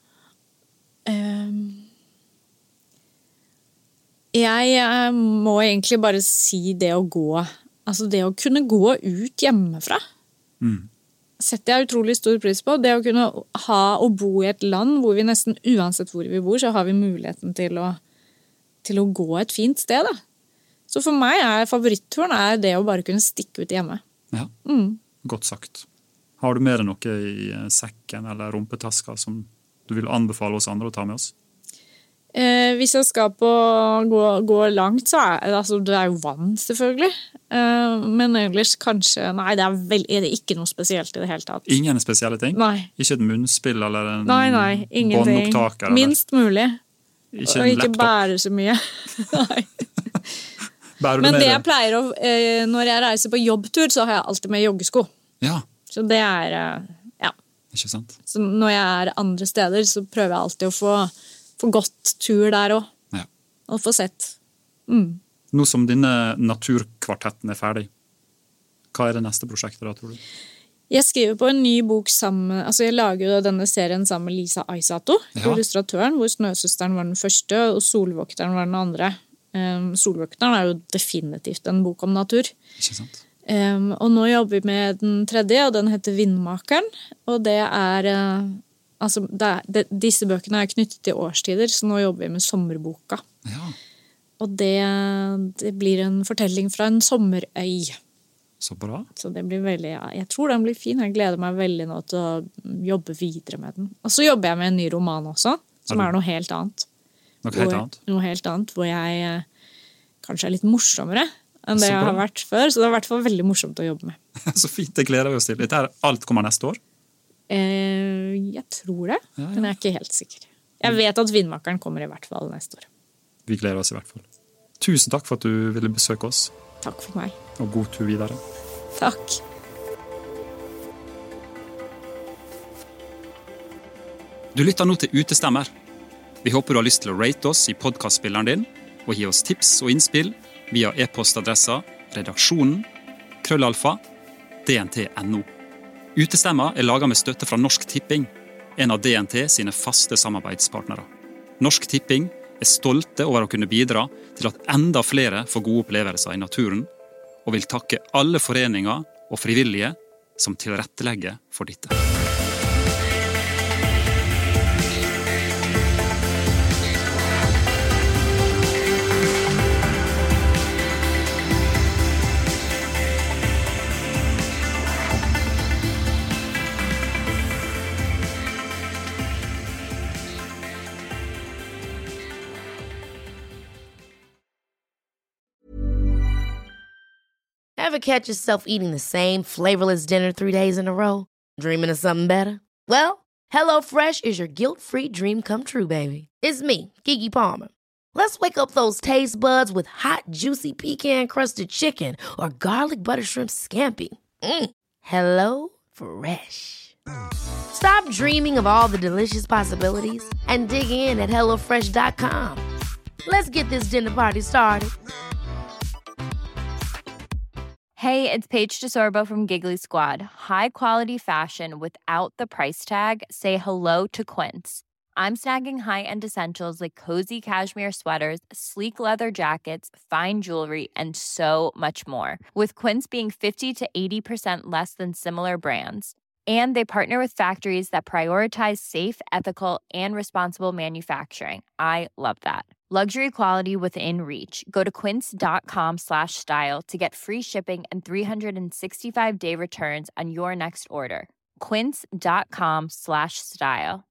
Jeg må egentlig bare si det å gå, altså det å kunne gå ut hjemmefra. Setter jeg utrolig stor pris på. Det å kunne ha og bo i et land hvor vi nesten uansett hvor vi bor, så har vi muligheten til å gå et fint sted. Da. Så for meg favoritturen det å bare kunne stikke ut hjemme. Ja, godt sagt. Har du mer noe i sekken eller rumpetaska som du vil anbefale oss andre å ta med oss? Hvis jeg skal gå langt, så altså, det jo vann selvfølgelig. Men ellers kanskje, nei, det ikke noe spesielt i det hele tatt. Ingen spesielle ting? Nei. Ikke et munnspill eller en båndopptaker? Minst mulig. Ikke og ikke bære så mye. Nei. Men det jeg pleier å, når jeg reiser på jobbtur, så har jeg alltid med joggesko. Ja. Så det er, ja. Ikke sant? Så når jeg er andre steder, så prøver jeg alltid å få gått tur der også. Ja. Og få sett. Nå som denne naturkvartetten er ferdig, hva er det neste prosjektet da, tror du? Jeg skriver på en ny bok sammen, altså jeg lager jo denne serien sammen med Lisa Aisato, illustratøren, hvor Snøsøsteren var den første, og Solvokteren var den andre. Solvokteren er jo definitivt en bok om natur. Ikke sant? Og nå jobber vi med den tredje, og den heter Vindmakeren, og det er, altså disse bøkene er knyttet til årstider, så nå jobber vi med sommerboka. Ja. Og det blir en fortelling fra en sommerøy. Så bra. Så det blir veldig, jeg tror den blir fin. Jeg gleder meg veldig nå til å jobbe videre med den. Og så jobber jeg med en ny roman også, som er noe helt annet. Noe helt annet, hvor jeg kanskje er litt morsommere enn det jeg har vært før. Så det er i hvert fall veldig morsomt å jobbe med. Så fint, det gleder vi oss til. Dette alt kommer neste år? Jeg tror det, men jeg er ikke helt sikker. Jeg vet at Vindmakeren kommer i hvert fall neste år. Vi gleder oss i hvert fall. Tusen takk for at du ville besøke oss. Takk for meg. Og god tur videre. Takk. Du lytter nå til Utestemmer. Vi håper du har lyst til å rate oss i podcastspilleren din, og gi oss tips og innspill via e-postadressa redaksjonen@dnt.no. Utestemmer er laget med støtte fra Norsk Tipping, en av DNT sine faste samarbeidspartnere. Norsk Tipping er stolte over å kunne bidra til at enda flere får gode opplevelser i naturen, og vil takke alle foreninger og frivillige som tilrettelegger for dette. Ever catch yourself eating the same flavorless dinner 3 days in a row? Dreaming of something better? Well, HelloFresh is your guilt-free dream come true, baby. It's me, Keke Palmer. Let's wake up those taste buds with hot, juicy pecan-crusted chicken or garlic butter shrimp scampi. Hello Fresh. Stop dreaming of all the delicious possibilities and dig in at HelloFresh.com. Let's get this dinner party started. Hey, it's Paige DeSorbo from Giggly Squad. High quality fashion without the price tag. Say hello to Quince. I'm snagging high-end essentials like cozy cashmere sweaters, sleek leather jackets, fine jewelry, and so much more. With Quince being 50 to 80% less than similar brands. And they partner with factories that prioritize safe, ethical, and responsible manufacturing. I love that. Luxury quality within reach. Go to quince.com/style to get free shipping and 365-day returns on your next order. Quince.com/style.